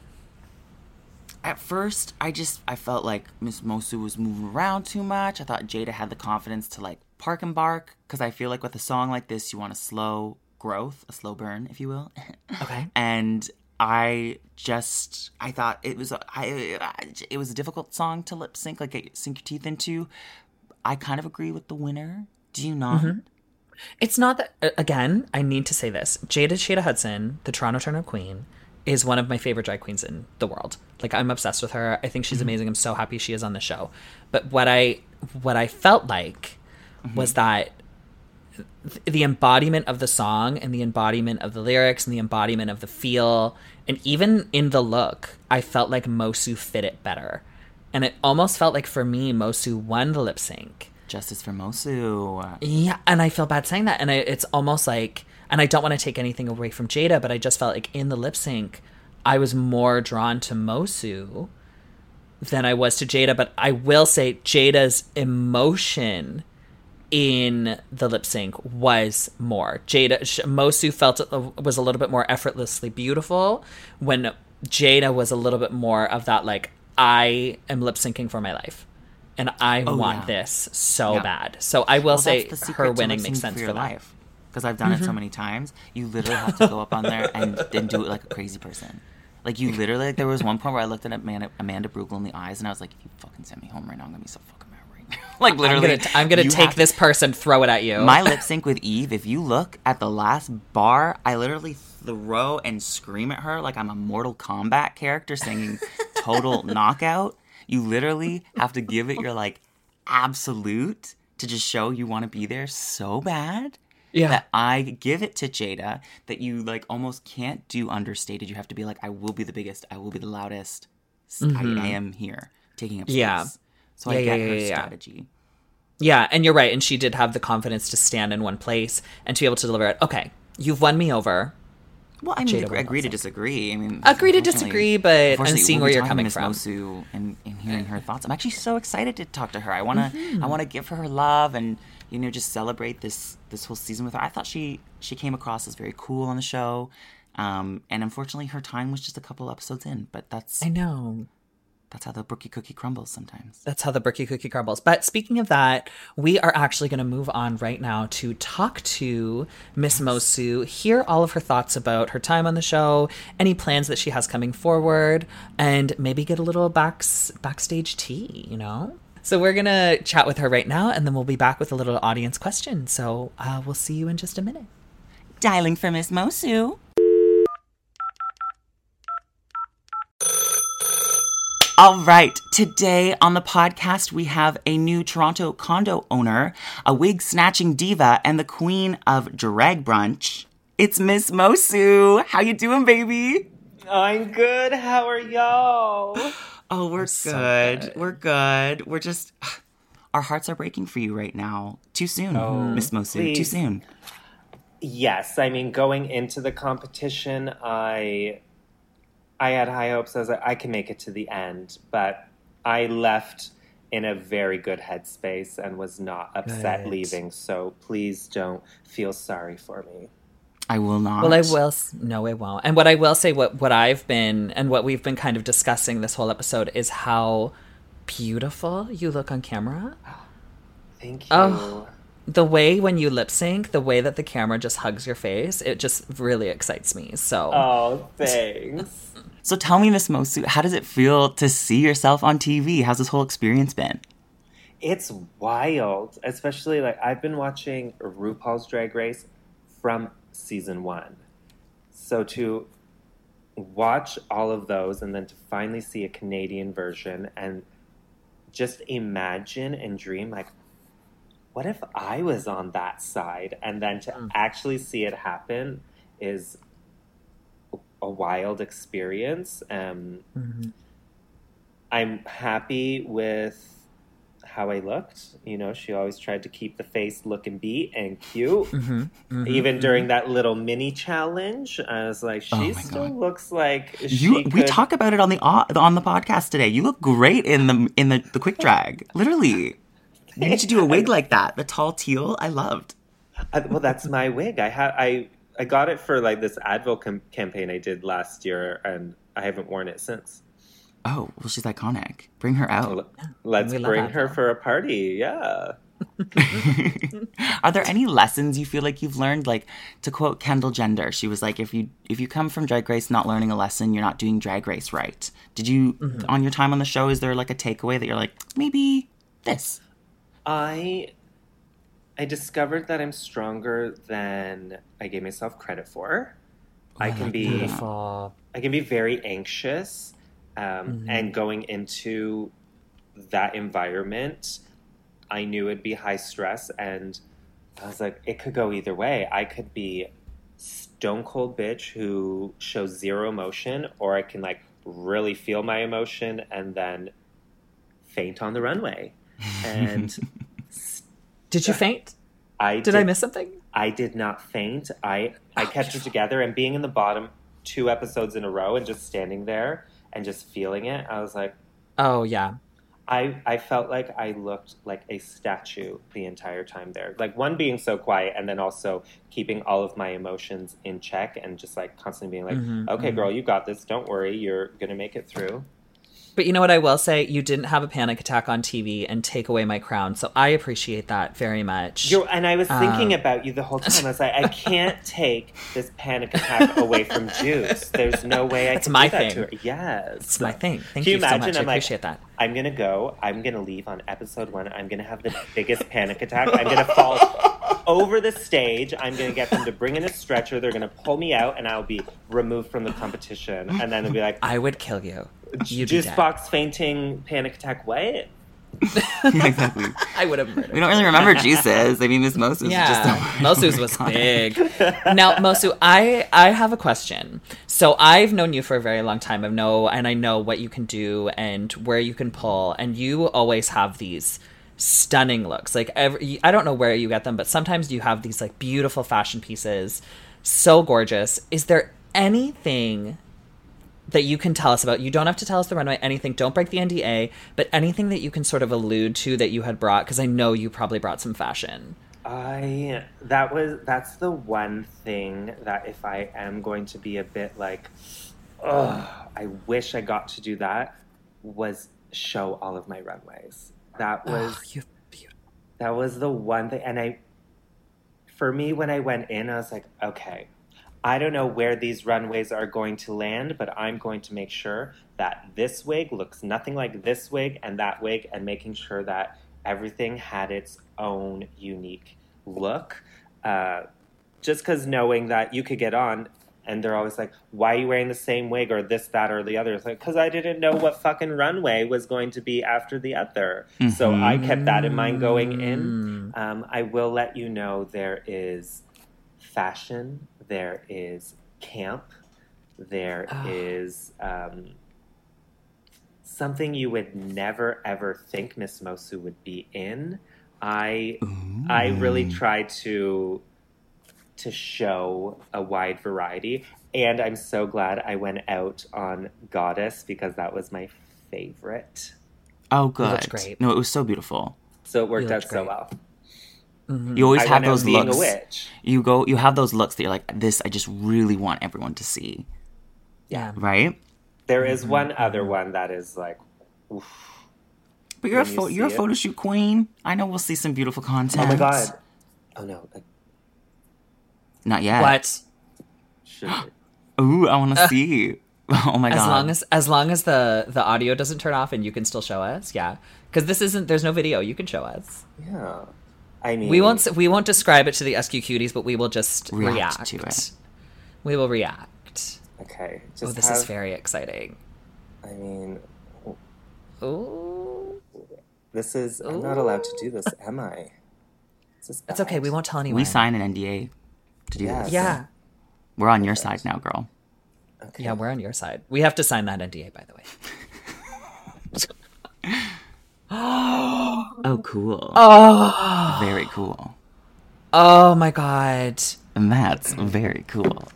At first, I just, I felt like Miss Mosu was moving around too much. I thought Jada had the confidence to, like, park and bark. Because I feel like with a song like this, you want a slow growth, a slow burn, if you will. Okay. And I just, I thought it was, I, I it was a difficult song to lip sync, like, get, sink your teeth into. I kind of agree with the winner. Do you not? Mm-hmm. It's not that, again, I need to say this. Jada Shada Hudson, the Toronto Turn Up Queen, is one of my favorite drag queens in the world. Like, I'm obsessed with her. I think she's mm-hmm. amazing. I'm so happy she is on the show. But what I what I felt like mm-hmm. was that th- the embodiment of the song and the embodiment of the lyrics and the embodiment of the feel and even in the look, I felt like Mosu fit it better. And it almost felt like for me, Mosu won the lip sync. Justice for Mosu. Yeah, and I feel bad saying that. And I, it's almost like... And I don't want to take anything away from Jada, but I just felt like in the lip sync, I was more drawn to Mosu than I was to Jada. But I will say Jada's emotion in the lip sync was more. Jada, Mosu felt it was a little bit more effortlessly beautiful, when Jada was a little bit more of that, like, I am lip syncing for my life. And I oh, want yeah. this so yeah. bad. So I will well, say her winning makes sense for, for that. Life. Because I've done mm-hmm. it so many times. You literally have to go up on there and then do it like a crazy person. Like, you literally, like, there was one point where I looked at Amanda, Amanda Brugel in the eyes, and I was like, if you fucking send me home right now, I'm going to be so fucking mad right now. Like, literally. I'm gonna, I'm gonna take this to, person, throw it at you. My lip sync with Eve, if you look at the last bar, I literally throw and scream at her like I'm a Mortal Kombat character singing Total Knockout. You literally have to give it your, like, absolute to just show you want to be there so bad. Yeah. That I give it to Jada that you, like, almost can't do understated. You have to be like, I will be the biggest. I will be the loudest. Mm-hmm. I, I am here taking up space. Yeah. So yeah, I get yeah, her yeah, yeah. strategy. Yeah, and you're right. And she did have the confidence to stand in one place and to be able to deliver it. Okay, you've won me over. Well, I mean, agree, agree to disagree. I mean, agree to disagree, but I'm seeing we'll where you're coming Miss from. Mosu and, and hearing her thoughts. I'm actually so excited to talk to her. I want to, mm-hmm. I want to give her her love and, you know, just celebrate this this whole season with her. I thought she she came across as very cool on the show, um, and unfortunately, her time was just a couple episodes in. But that's I know That's how the brookie cookie crumbles sometimes. That's how the brookie cookie crumbles. But speaking of that, we are actually going to move on right now to talk to Miss Moço, hear all of her thoughts about her time on the show, any plans that she has coming forward, and maybe get a little backs, backstage tea, you know? So we're going to chat with her right now, and then we'll be back with a little audience question. So uh, we'll see you in just a minute. Dialing for Miss Moço. All right, today on the podcast, we have a new Toronto condo owner, a wig-snatching diva, and the queen of drag brunch. It's Miss Moço. How you doing, baby? I'm good. How are y'all? Oh, we're, we're good. So good. We're good. We're just... Our hearts are breaking for you right now. Too soon, oh, Miss Moço. Please. Too soon. Yes, I mean, going into the competition, I... I had high hopes. I was like, I can make it to the end. But I left in a very good headspace and was not upset good. leaving. So please don't feel sorry for me. I will not. Well, I will. No, I won't. And what I will say, what, what I've been and what we've been kind of discussing this whole episode is how beautiful you look on camera. Thank you. Oh, the way when you lip sync, the way that the camera just hugs your face, it just really excites me. So. Oh, thanks. So tell me, Miss Moço, how does it feel to see yourself on T V? How's this whole experience been? It's wild, especially like I've been watching RuPaul's Drag Race from season one. So to watch all of those and then to finally see a Canadian version and just imagine and dream like, what if I was on that side? And then to mm. actually see it happen is a wild experience. Um, mm-hmm. I'm happy with how I looked. You know, she always tried to keep the face looking beat and cute. Mm-hmm. Mm-hmm. Even during mm-hmm. that little mini challenge, I was like, she oh still God. looks like you. She we could... talk about it on the on the podcast today. You look great in the in the, the quick drag. Literally, you need to do a wig like that. The tall teal, I loved. I, well, that's my wig. I have I. I got it for like this Advil com- campaign I did last year, and I haven't worn it since. Oh, well, she's iconic. Bring her out. Well, let's bring her for a party. Yeah. Are there any lessons you feel like you've learned? Like, to quote Kendall Jenner, she was like, if you if you come from Drag Race not learning a lesson, you're not doing Drag Race right. Did you, mm-hmm. on your time on the show, is there like a takeaway that you're like, maybe this? I... I discovered that I'm stronger than I gave myself credit for. Oh, I can be beautiful. I can be very anxious, um, mm-hmm. and going into that environment, I knew it'd be high stress, and I was like, it could go either way. I could be stone cold bitch who shows zero emotion, or I can like really feel my emotion and then faint on the runway. And did you faint? I did, did I miss something? I did not faint. I, I oh, kept it together, and being in the bottom two episodes in a row and just standing there and just feeling it, I was like, oh, yeah. I, I felt like I looked like a statue the entire time there. Like, one, being so quiet, and then also keeping all of my emotions in check and just like constantly being like, mm-hmm, okay, mm-hmm. girl, you got this. Don't worry. You're going to make it through. But you know what I will say? You didn't have a panic attack on T V and take away my crown. So I appreciate that very much. You're, and I was thinking um, about you the whole time. I was like, I can't take this panic attack away from Juice. There's no way I That's can my do that thing. to her. Yes. It's my thing. Thank Can you, you so much. I'm I appreciate like, that. I'm going to go. I'm going to leave on episode one. I'm going to have the biggest panic attack. I'm going to fall over the stage. I'm going to get them to bring in a stretcher. They're going to pull me out, and I'll be removed from the competition. And then they'll be like, I would kill you. You'd Juice box fainting panic attack. What? Yeah, exactly. I would have murdered. We don't really remember Juice's. I mean, Miss Moço's yeah, just Moço's was big. Now, Moço, I I have a question. So I've known you for a very long time. I know, and I know what you can do and where you can pull, and you always have these stunning looks. Like every, I don't know where you get them, but sometimes you have these like beautiful fashion pieces, so gorgeous. Is there anything that you can tell us about? You don't have to tell us the runway, anything. Don't break the N D A, but anything that you can sort of allude to that you had brought, because I know you probably brought some fashion. I that was that's the one thing that if I am going to be a bit like, oh, I wish I got to do that. was show all of my runways. That was Oh, you beautiful. that was the one thing. And I, for me, when I went in, I was like, okay, I don't know where these runways are going to land, but I'm going to make sure that this wig looks nothing like this wig and that wig, and making sure that everything had its own unique look. Uh, just because knowing that you could get on and they're always like, why are you wearing the same wig or this, that, or the other? It's like, because I didn't know what fucking runway was going to be after the other. Mm-hmm. So I kept that in mind going in. Um, I will let you know there is fashion, there is camp, there oh. is um, something you would never, ever think Miss Moço would be in. I Ooh. I really tried to... to show a wide variety. And I'm so glad I went out on Goddess because that was my favorite. Oh, good. You looked great. No, it was so beautiful. So it worked out great. so well. Mm-hmm. You always I have those being looks. A witch. You go. You have those looks that you're like, this I just really want everyone to see. Yeah. Right? There is mm-hmm. one other one that is like, oof. But you're a, fo- you you're a photo shoot queen. I know we'll see some beautiful content. Oh my God. Oh no. Not yet. What? Ooh, I want to uh, see. Oh my as God. As long as as long as the the audio doesn't turn off and you can still show us, yeah. Because this isn't. There's no video. You can show us. Yeah. I mean, we won't we won't describe it to the S Q Cuties, but we will just react, react to it. We will react. Okay. Just oh, this have, is very exciting. I mean, ooh, this is. Ooh. I'm not allowed to do this, am I? It's okay. We won't tell anyone. We sign an N D A to do yeah, this. Yeah. We're on your side now, girl. Okay. Yeah, we're on your side. We have to sign that N D A, by the way. Oh, cool. Oh. Very cool. Oh, my God. And that's very cool.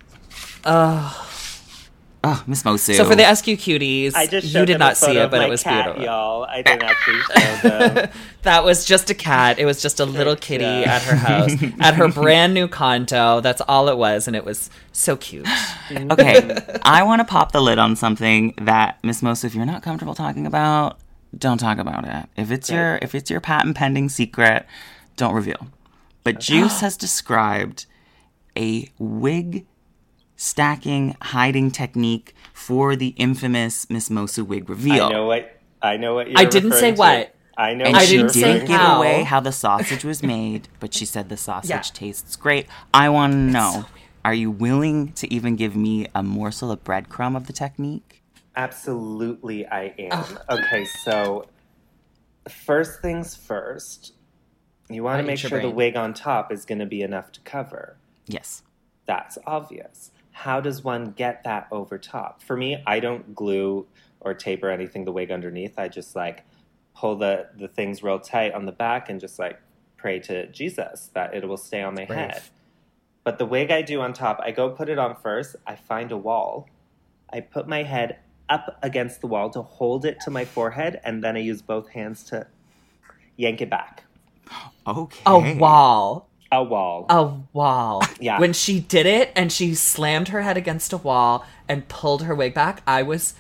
Oh. Oh, Miss Moço. So for the S Q Cuties, I just you did not see it, but my it was cat, beautiful. Y'all. I didn't actually show them. That was just a cat. It was just a little kitty yeah. at her house, at her brand new condo. That's all it was, and it was so cute. Okay, I want to pop the lid on something that, Miss Moço, if you're not comfortable talking about, don't talk about it. If it's your if it's your patent pending secret, don't reveal. But Juice has described a wig stacking hiding technique for the infamous Miss Moço wig reveal. I know what I know what you're I didn't say to. what. I know and what she you're didn't give how. away how the sausage was made, but she said the sausage Yeah. tastes great. I want to know, so are you willing to even give me a morsel of breadcrumb of the technique? Absolutely, I am. Oh. Okay, so first things first, you want to make sure the wig on top is going to be enough to cover. Yes. That's obvious. How does one get that over top? For me, I don't glue or tape or anything the wig underneath. I just like pull the, the things real tight on the back and just like pray to Jesus that it will stay on my Brave. head. But the wig I do on top, I go put it on first. I find a wall. I put my head up against the wall to hold it to my forehead, and then I use both hands to yank it back. Okay. A wall. A wall. A wall. Yeah. When she did it and she slammed her head against a wall and pulled her wig back, I was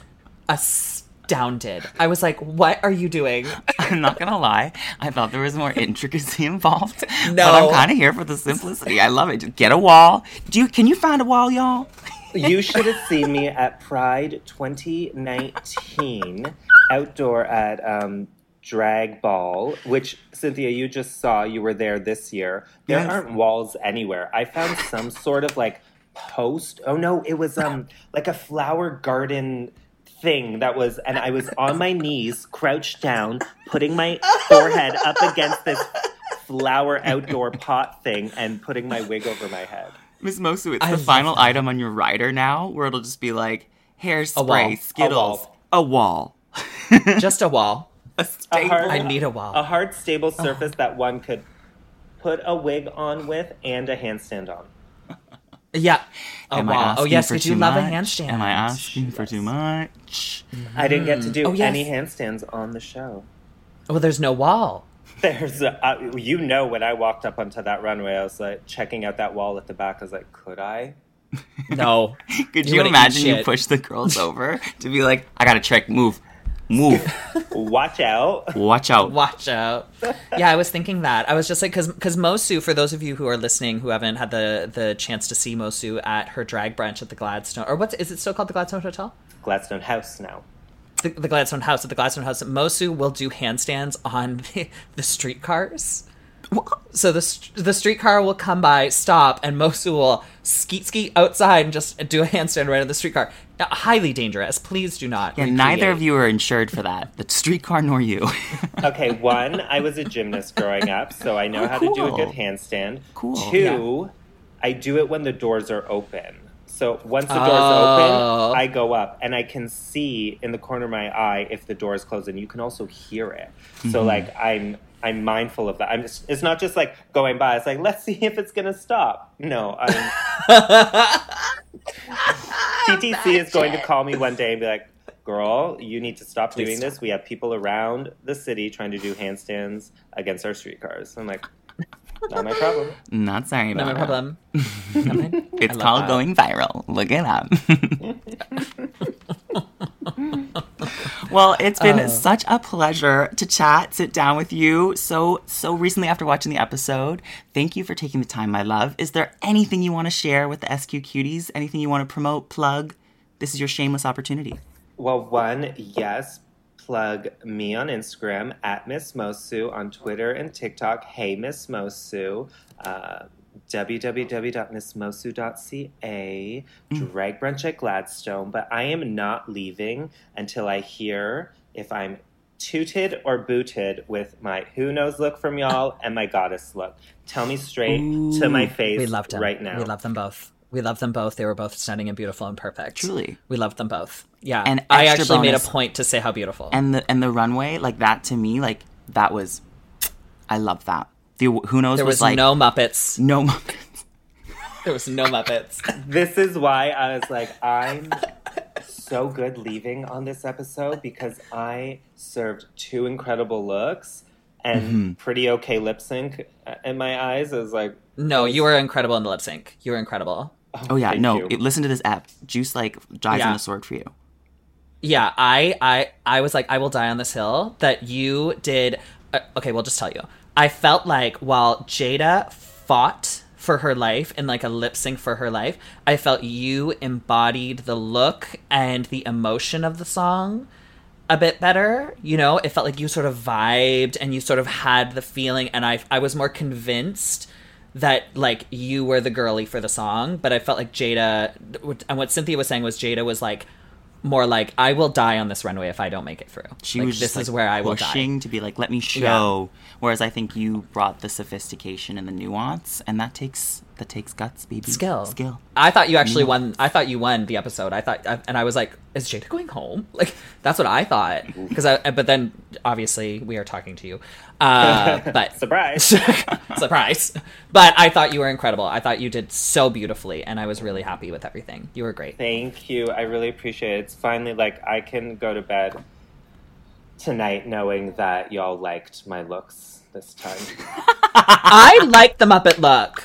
astounded. I was like, what are you doing? I'm not going to lie. I thought there was more intricacy involved. No. But I'm kind of here for the simplicity. I love it. Just get a wall. Do you? Can you find a wall, y'all? You should have seen me at Pride twenty nineteen, outdoor at um, Drag Ball, which, Cynthia, you just saw. You were there this year. There Yes. aren't walls anywhere. I found some sort of, like, post. Oh, no, it was um like a flower garden thing that was, and I was on my knees, crouched down, putting my forehead up against this flower outdoor pot thing and putting my wig over my head. Miss Moço, it's I the love final that. item on your rider now, where it'll just be like, hairspray, wall. Skittles, A a wall. Just a wall. A A staple. hard, I need a wall. A hard, stable surface that one could put a wig on with and a handstand on. Yeah. A Am I wall. asking Oh, yes, for because too you love a much? handstand. Am I asking for too much? I didn't get to do Oh, yes. any handstands on the show. Well, there's no wall. There's, a, uh, you know, when I walked up onto that runway, I was like checking out that wall at the back. I was like, could I? No. Could You're you gonna eat imagine you shit. push the girls over to be like, I got to check, move. Move. Watch out. Watch out. Watch out. Yeah, I was thinking that. I was just like, because because Mosu, for those of you who are listening who haven't had the, the chance to see Mosu at her drag brunch at the Gladstone, or what's, is it still called the Gladstone Hotel? Gladstone House now. The, the Gladstone House. At the Gladstone House, Mosu will do handstands on the, the streetcars. So the the streetcar will come by, stop, and Mosu will skeet skeet outside and just do a handstand right on the streetcar. Now, highly dangerous. Please do not. Yeah, recreate. neither of you are insured for that. The streetcar nor you. Okay, one, I was a gymnast growing up, so I know Oh, how to do a cool. good handstand. Cool. Two, I do it when the doors are open. So once the door's Oh. open, I go up and I can see in the corner of my eye if the door is closed, and you can also hear it. Mm-hmm. So like I'm I'm mindful of that. I'm just, it's not just like going by. It's like, let's see if it's gonna stop. No, I'm T T C is going to call me one day and be like, girl, you need to stop Please doing stop. this. We have people around the city trying to do handstands against our streetcars. I'm like, not my problem. Not sorry No about my it. problem. Not mine. It's I love called that. going viral. Look it up. Well, it's been Oh. such a pleasure to chat, sit down with you so so recently after watching the episode. Thank you for taking the time, my love. Is there anything you want to share with the S Q Cuties? Anything you want to promote, plug? This is your shameless opportunity. Well, one, yes, plug me on Instagram at Miss Mosu, on Twitter and TikTok, Hey Miss Mosu, uh, w w w dot miss mosu dot c a, drag brunch at Gladstone. But I am not leaving until I hear if I'm tooted or booted with my Who Knows look from y'all and my Goddess look. Tell me straight to my face We loved them. right now. We love them both. We love them both. They were both stunning and beautiful and perfect. Truly. We loved them both. Yeah. And I extra actually made a bonus- point to say how beautiful. And the and the runway, like that to me, like that was, I love that. The Who Knows there was, was like no Muppets. no Muppets. There was no Muppets. This is why I was like, I'm so good leaving on this episode because I served two incredible looks and Mm-hmm. pretty okay lip sync in my eyes. I was like, No, you were incredible in the lip sync. You were incredible. Oh yeah, thank no. you. It, listen to this app. Juice like dies Yeah. on the sword for you. Yeah, I, I, I was like, I will die on this hill. That you did. Uh, okay, we'll just tell you. I felt like while Jada fought for her life in like a lip sync for her life, I felt you embodied the look and the emotion of the song a bit better. You know, it felt like you sort of vibed and you sort of had the feeling, and I, I was more convinced that like you were the girly for the song. But I felt like Jada, and what Cynthia was saying was Jada was like more like, I will die on this runway if I don't make it through. She like, was this just, like, is where I will die. pushing to be like, let me show. Whereas I think you brought the sophistication and the nuance, and that takes that takes guts, baby. Skill. Skill. I thought you actually Yeah. won. I thought you won the episode. I thought, and I was like, "Is Jada going home?" Like that's what I thought. Because I, but then obviously we are talking to you. Uh, but surprise. surprise. But I thought you were incredible. I thought you did so beautifully, and I was really happy with everything. You were great. Thank you. I really appreciate it. It's finally like I can go to bed tonight knowing that y'all liked my looks this time. I like the Muppet look.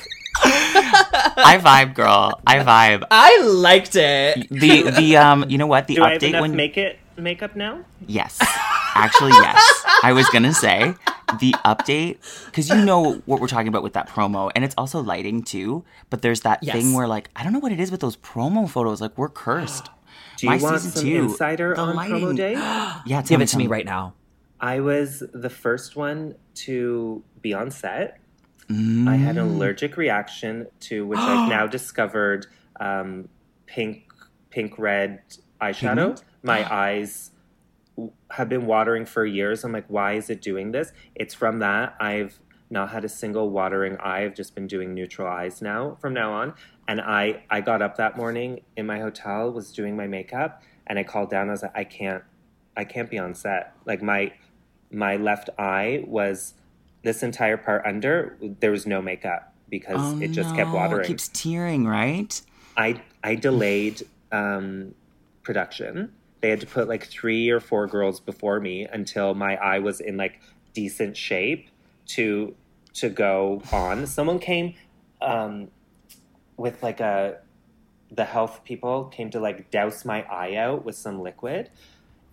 I vibe, girl. I vibe. I liked it. The the um, you know what? The Do I have update enough when make it makeup now? yes, actually yes. I was gonna say the update because you know what we're talking about with that promo, and it's also lighting too. But there's that Yes. thing where like I don't know what it is with those promo photos. Like we're cursed. Do you My want season some two, insider the on lighting- promo day? Yeah, tell Give me, it to tell me right now. I was the first one to be on set. Mm. I had an allergic reaction to which I've now discovered um, pink, pink red eyeshadow. Pigment? My eyes w- have been watering for years. I'm like, why is it doing this? It's from that. I've not had a single watering eye. I've just been doing neutral eyes now from now on. And I, I got up that morning in my hotel, was doing my makeup, and I called down. I was like, I can't, I can't be on set. Like my, my left eye was. This entire part under, there was no makeup because Oh, it just no. kept watering. It keeps tearing, right? I I delayed um, production. They had to put like three or four girls before me until my eye was in like decent shape to to go on. Someone came um, with like a the health people came to like douse my eye out with some liquid.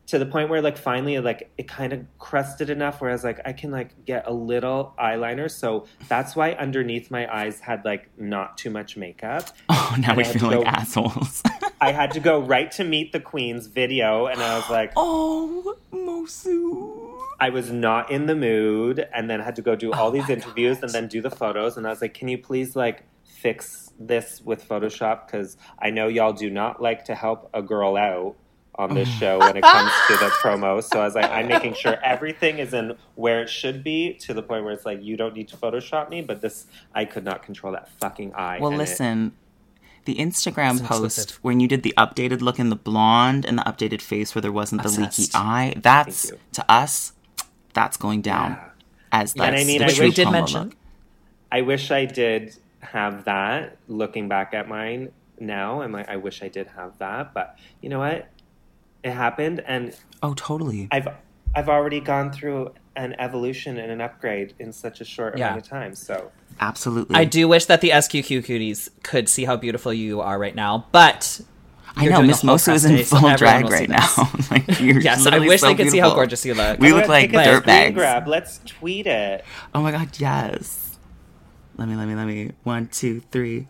to the point where like finally like it kind of crusted enough where I was like, I can like get a little eyeliner. So that's why underneath my eyes had like not too much makeup. Oh, now And we I had feel to like go- assholes. I had to go right to Meet the Queen's video, and I was like, Oh, Mosu. I was not in the mood, and then had to go do all Oh these my interviews God. and then do the photos. And I was like, can you please like fix this with Photoshop? Because I know y'all do not like to help a girl out on this show when it comes to the promo. So I was like, I'm making sure everything is in where it should be, to the point where it's like, you don't need to Photoshop me, but this, I could not control that fucking eye. Well, and it- listen, the Instagram It's post exclusive. when you did the updated look in the blonde and the updated face where there wasn't the Obsessed. leaky eye, that's, Thank you. to us, that's going down Yeah. as And that's I mean, the I Which true we did promo mention. look. I wish I did have that. Looking back at mine now, I'm like, I wish I did have that. But you know what? It happened, and Oh, totally. I've I've already gone through an evolution and an upgrade in such a short Yeah. amount of time. So Absolutely. I do wish that the S Q Q cuties could see how beautiful you are right now, but I you're know doing Miss a whole Mosu press is in day, so full everyone drag will see right now. this. Like, you're Yes, I literally wish so they could see how beautiful. gorgeous you look. We I'm look gonna like take a screen dirtbags. grab. Let's tweet it. Oh my god, yes. Let me, let me, let me. One, two, three.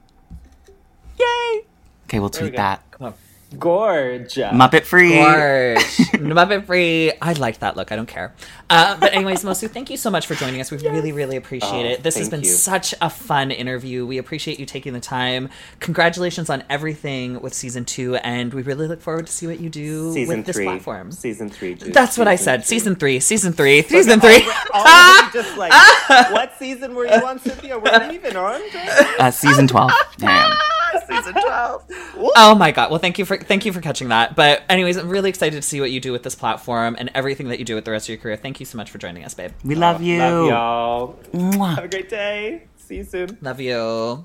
Yay! Okay, we'll There we tweet go. that. Come on. Gorge. Muppet free. Gorge. Muppet free. I liked that look. I don't care. Uh, but anyways, Mosu, thank you so much for joining us. We really, really appreciate Oh, it. This has thank been you. such a fun interview. We appreciate you taking the time. Congratulations on everything with season two, and we really look forward to see what you do Season with this three. platform. Season three. Juice. That's what I Season said. three. Season three. Season three. Season three. Already just like, what season were you on, Cynthia? We're leaving on. Uh, season twelve. Damn. Season twelve. Oh my god. Well, thank you for thank you for catching that. But anyways, I'm really excited to see what you do with this platform and everything that you do with the rest of your career. Thank you so much for joining us, babe. We love you. Love y'all. Mwah. Have a great day. See you soon. Love you.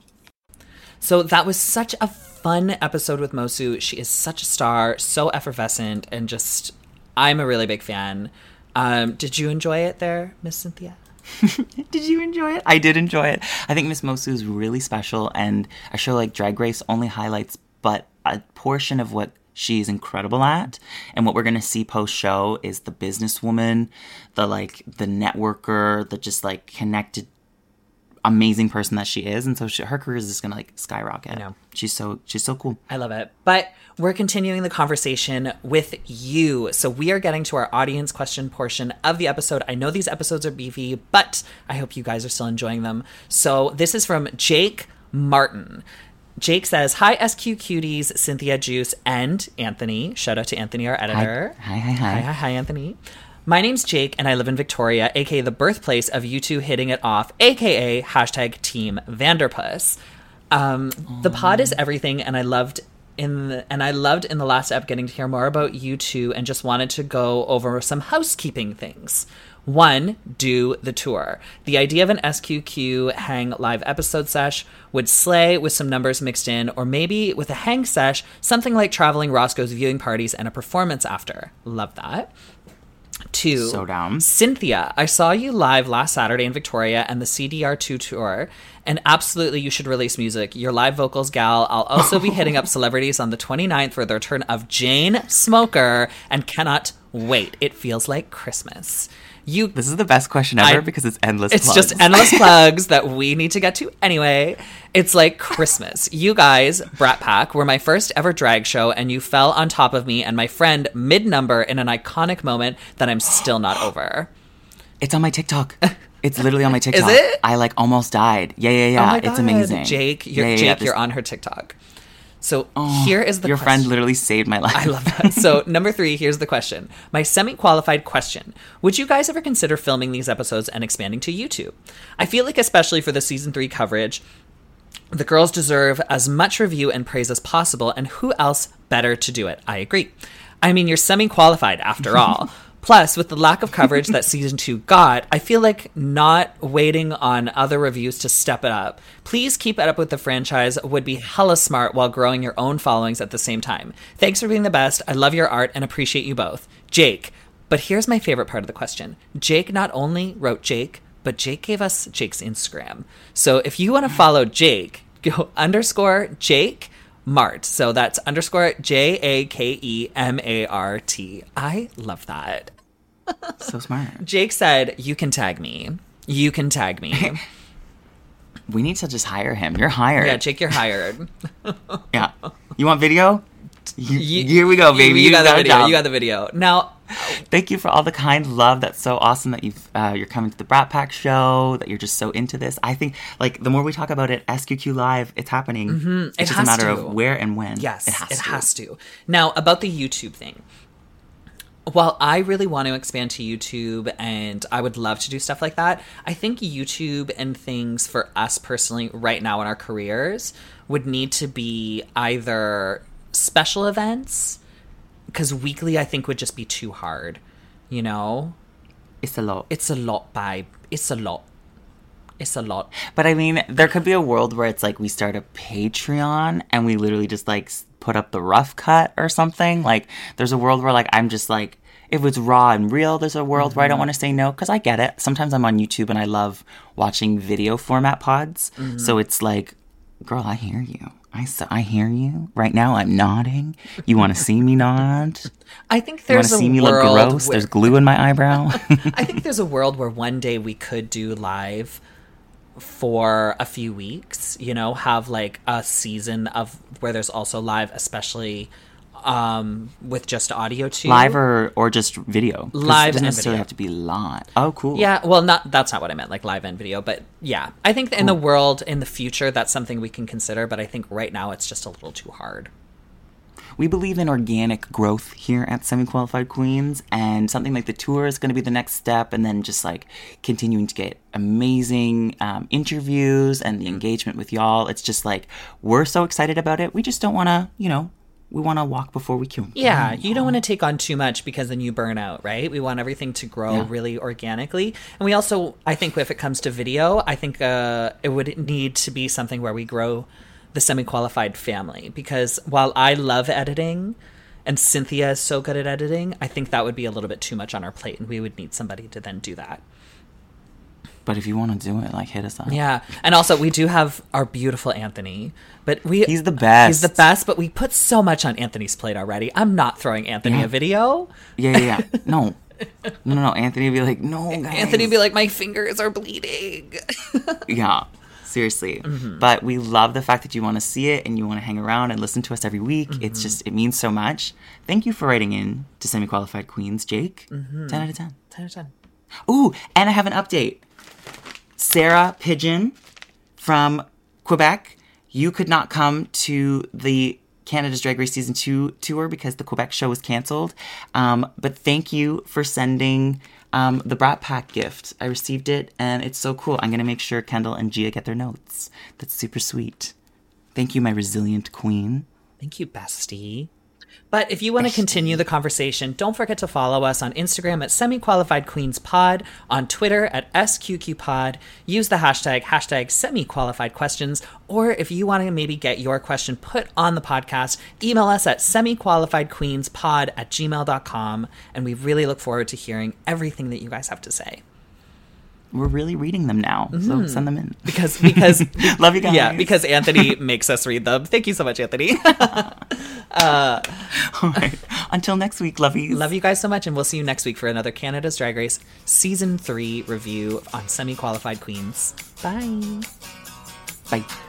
So that was such a fun episode with Mosu. She is such a star, so effervescent, and just I'm a really big fan. Um, did you enjoy it there, Miss Cynthia? Did you enjoy it? I did enjoy it. I think Miss Mosu is really special, and a show like Drag Race only highlights but a portion of what she's incredible at. And what we're going to see post-show is the businesswoman, the like the networker, the just like connected amazing person that she is. And so she, her career is just going to like skyrocket. I know. She's so she's so cool. I love it. But we're continuing the conversation with you. So we are getting to our audience question portion of the episode. I know these episodes are beefy, but I hope you guys are still enjoying them. So this is from Jake Martin. Jake says, hi, S Q Cuties, Cynthia Juice, and Anthony. Shout out to Anthony, our editor. Hi, hi, hi. Hi, hi, hi, Anthony. My name's Jake, and I live in Victoria, aka the birthplace of you two hitting it off, aka hashtag Team Vanderpuss. Um, the pod is everything, and I loved in the, and I loved in the last ep getting to hear more about you two, and just wanted to go over some housekeeping things. One, do the tour. The idea of an S Q Q hang live episode sesh would slay with some numbers mixed in, or maybe with a hang sesh, something like traveling Roscoe's viewing parties and a performance after. Love that. Two, So down. Cynthia, I saw you live last Saturday in Victoria and the C D R two tour, and absolutely you should release music. Your live vocals, gal. I'll also be hitting up celebrities on the twenty-ninth for the return of Jane Smoker, and cannot wait. It feels like Christmas. You This is the best question ever I- because it's endless It's plugs. just endless plugs that we need to get to anyway. It's like Christmas. You guys, Brat Pack, were my first ever drag show, and you fell on top of me and my friend mid-number in an iconic moment that I'm still not over. It's on my TikTok. It's literally on my TikTok. it? I like almost died. Yeah, yeah, Oh yeah. my It's God. amazing. Jake, you're, Yeah, yeah, Jake, yeah. This- you're on her TikTok. So here is the Your question. friend literally saved my life. I love that. So, number three, here's the question. My semi-qualified question. Would you guys ever consider filming these episodes and expanding to YouTube? I feel like, especially for the season three coverage, the girls deserve as much review and praise as possible, and who else better to do it? I agree. I mean, you're semi-qualified after all. Plus, with the lack of coverage that season two got, I feel like not waiting on other reviews to step it up. Please keep it up with the franchise would be hella smart while growing your own followings at the same time. Thanks for being the best. I love your art and appreciate you both. Jake. But here's my favorite part of the question. Jake not only wrote Jake, but Jake gave us Jake's Instagram. So if you want to follow Jake, go underscore Jake Mart. So that's underscore J A K E M A R T. I love that. So smart. Jake said, you can tag me. You can tag me. We need to just hire him. You're hired. Yeah, Jake, you're hired. Yeah. You want video? You, You- here we go, baby. You, got the a video. job. You got the video. Now, Thank you for all the kind love. That's so awesome that you've uh, you're coming to the Brat Pack show. That you're just so into this. I think like the more we talk about it, S Q Q Live, it's happening. Mm-hmm. It It's just has a matter to. of where and when. yes, it has it to. has to. Now, about the YouTube thing. While I really want to expand to YouTube and I would love to do stuff like that, I think YouTube and things for us personally right now in our careers would need to be either special events, because weekly I think would just be too hard, you know? It's a lot. It's a lot, babe. It's a lot. It's a lot. But I mean, there could be a world where it's like we start a Patreon and we literally just like s- put up the rough cut or something. Like there's a world where like I'm just like, if it's raw and real, there's a world where I don't want to say no because I get it. Sometimes I'm on YouTube and I love watching video format pods. So it's like, girl, I hear you. I, s- I hear you. Right now I'm nodding. You want to see me nod? I think You want there's to a see me look world gross? where- There's glue in my eyebrow. I think there's a world where one day we could do live for a few weeks, you know, have like a season of where there's also live, especially um, with just audio too. Live or, or just video? 'Cause Live It doesn't and necessarily video. have to be live. Oh, cool. Yeah, well, not that's not what I meant, like live and video, but yeah, I think in the world in the future that's something we can consider, but I think right now it's just a little too hard. We believe in organic growth here at Semi-Qualified Queens, and something like the tour is going to be the next step, and then just like continuing to get amazing um, interviews and the engagement with y'all. It's just like we're so excited about it. We just don't want to, you know, we want to walk before we can. Yeah, you don't want to take on too much because then you burn out, right? We want everything to grow Yeah. really organically. And we also, I think if it comes to video, I think uh, it would need to be something where we grow the semi-qualified family. Because while I love editing and Cynthia is so good at editing, I think that would be a little bit too much on our plate and we would need somebody to then do that. But if you want to do it, like hit us up. Yeah. And also we do have our beautiful Anthony, but we He's the best. He's the best, but we put so much on Anthony's plate already. I'm not throwing Anthony Yeah. a video. Yeah, yeah, yeah. No. No, no, no. Anthony would be like, no, guys. Anthony would be like, my fingers are bleeding. Yeah, seriously. Mm-hmm. But we love the fact that you want to see it and you want to hang around and listen to us every week. Mm-hmm. It's just, it means so much. Thank you for writing in to Semi-Qualified Queens, Jake. Mm-hmm. ten out of ten. ten out of ten. Ooh, and I have an update. Sarah Pigeon from Quebec, you could not come to the Canada's Drag Race Season two tour because the Quebec show was canceled. Um, but thank you for sending um, the Brat Pack gift. I received it, and it's so cool. I'm going to make sure Kendall and Gia get their notes. That's super sweet. Thank you, my resilient queen. Thank you, bestie. But if you want to continue the conversation, don't forget to follow us on Instagram at Semi-Qualified Queens Pod, on Twitter at S Q Q Pod. Use the hashtag, hashtag Semi-Qualified Questions, or if you want to maybe get your question put on the podcast, email us at semi-qualifiedqueenspod at gmail dot com, and we really look forward to hearing everything that you guys have to say. We're really reading them now, so send them in. Because, because, Love you guys. yeah, because Anthony makes us read them. Thank you so much, Anthony. All right. Until next week, lovies. Love you guys so much, and we'll see you next week for another Canada's Drag Race Season three review on Semi-Qualified Queens. Bye. Bye.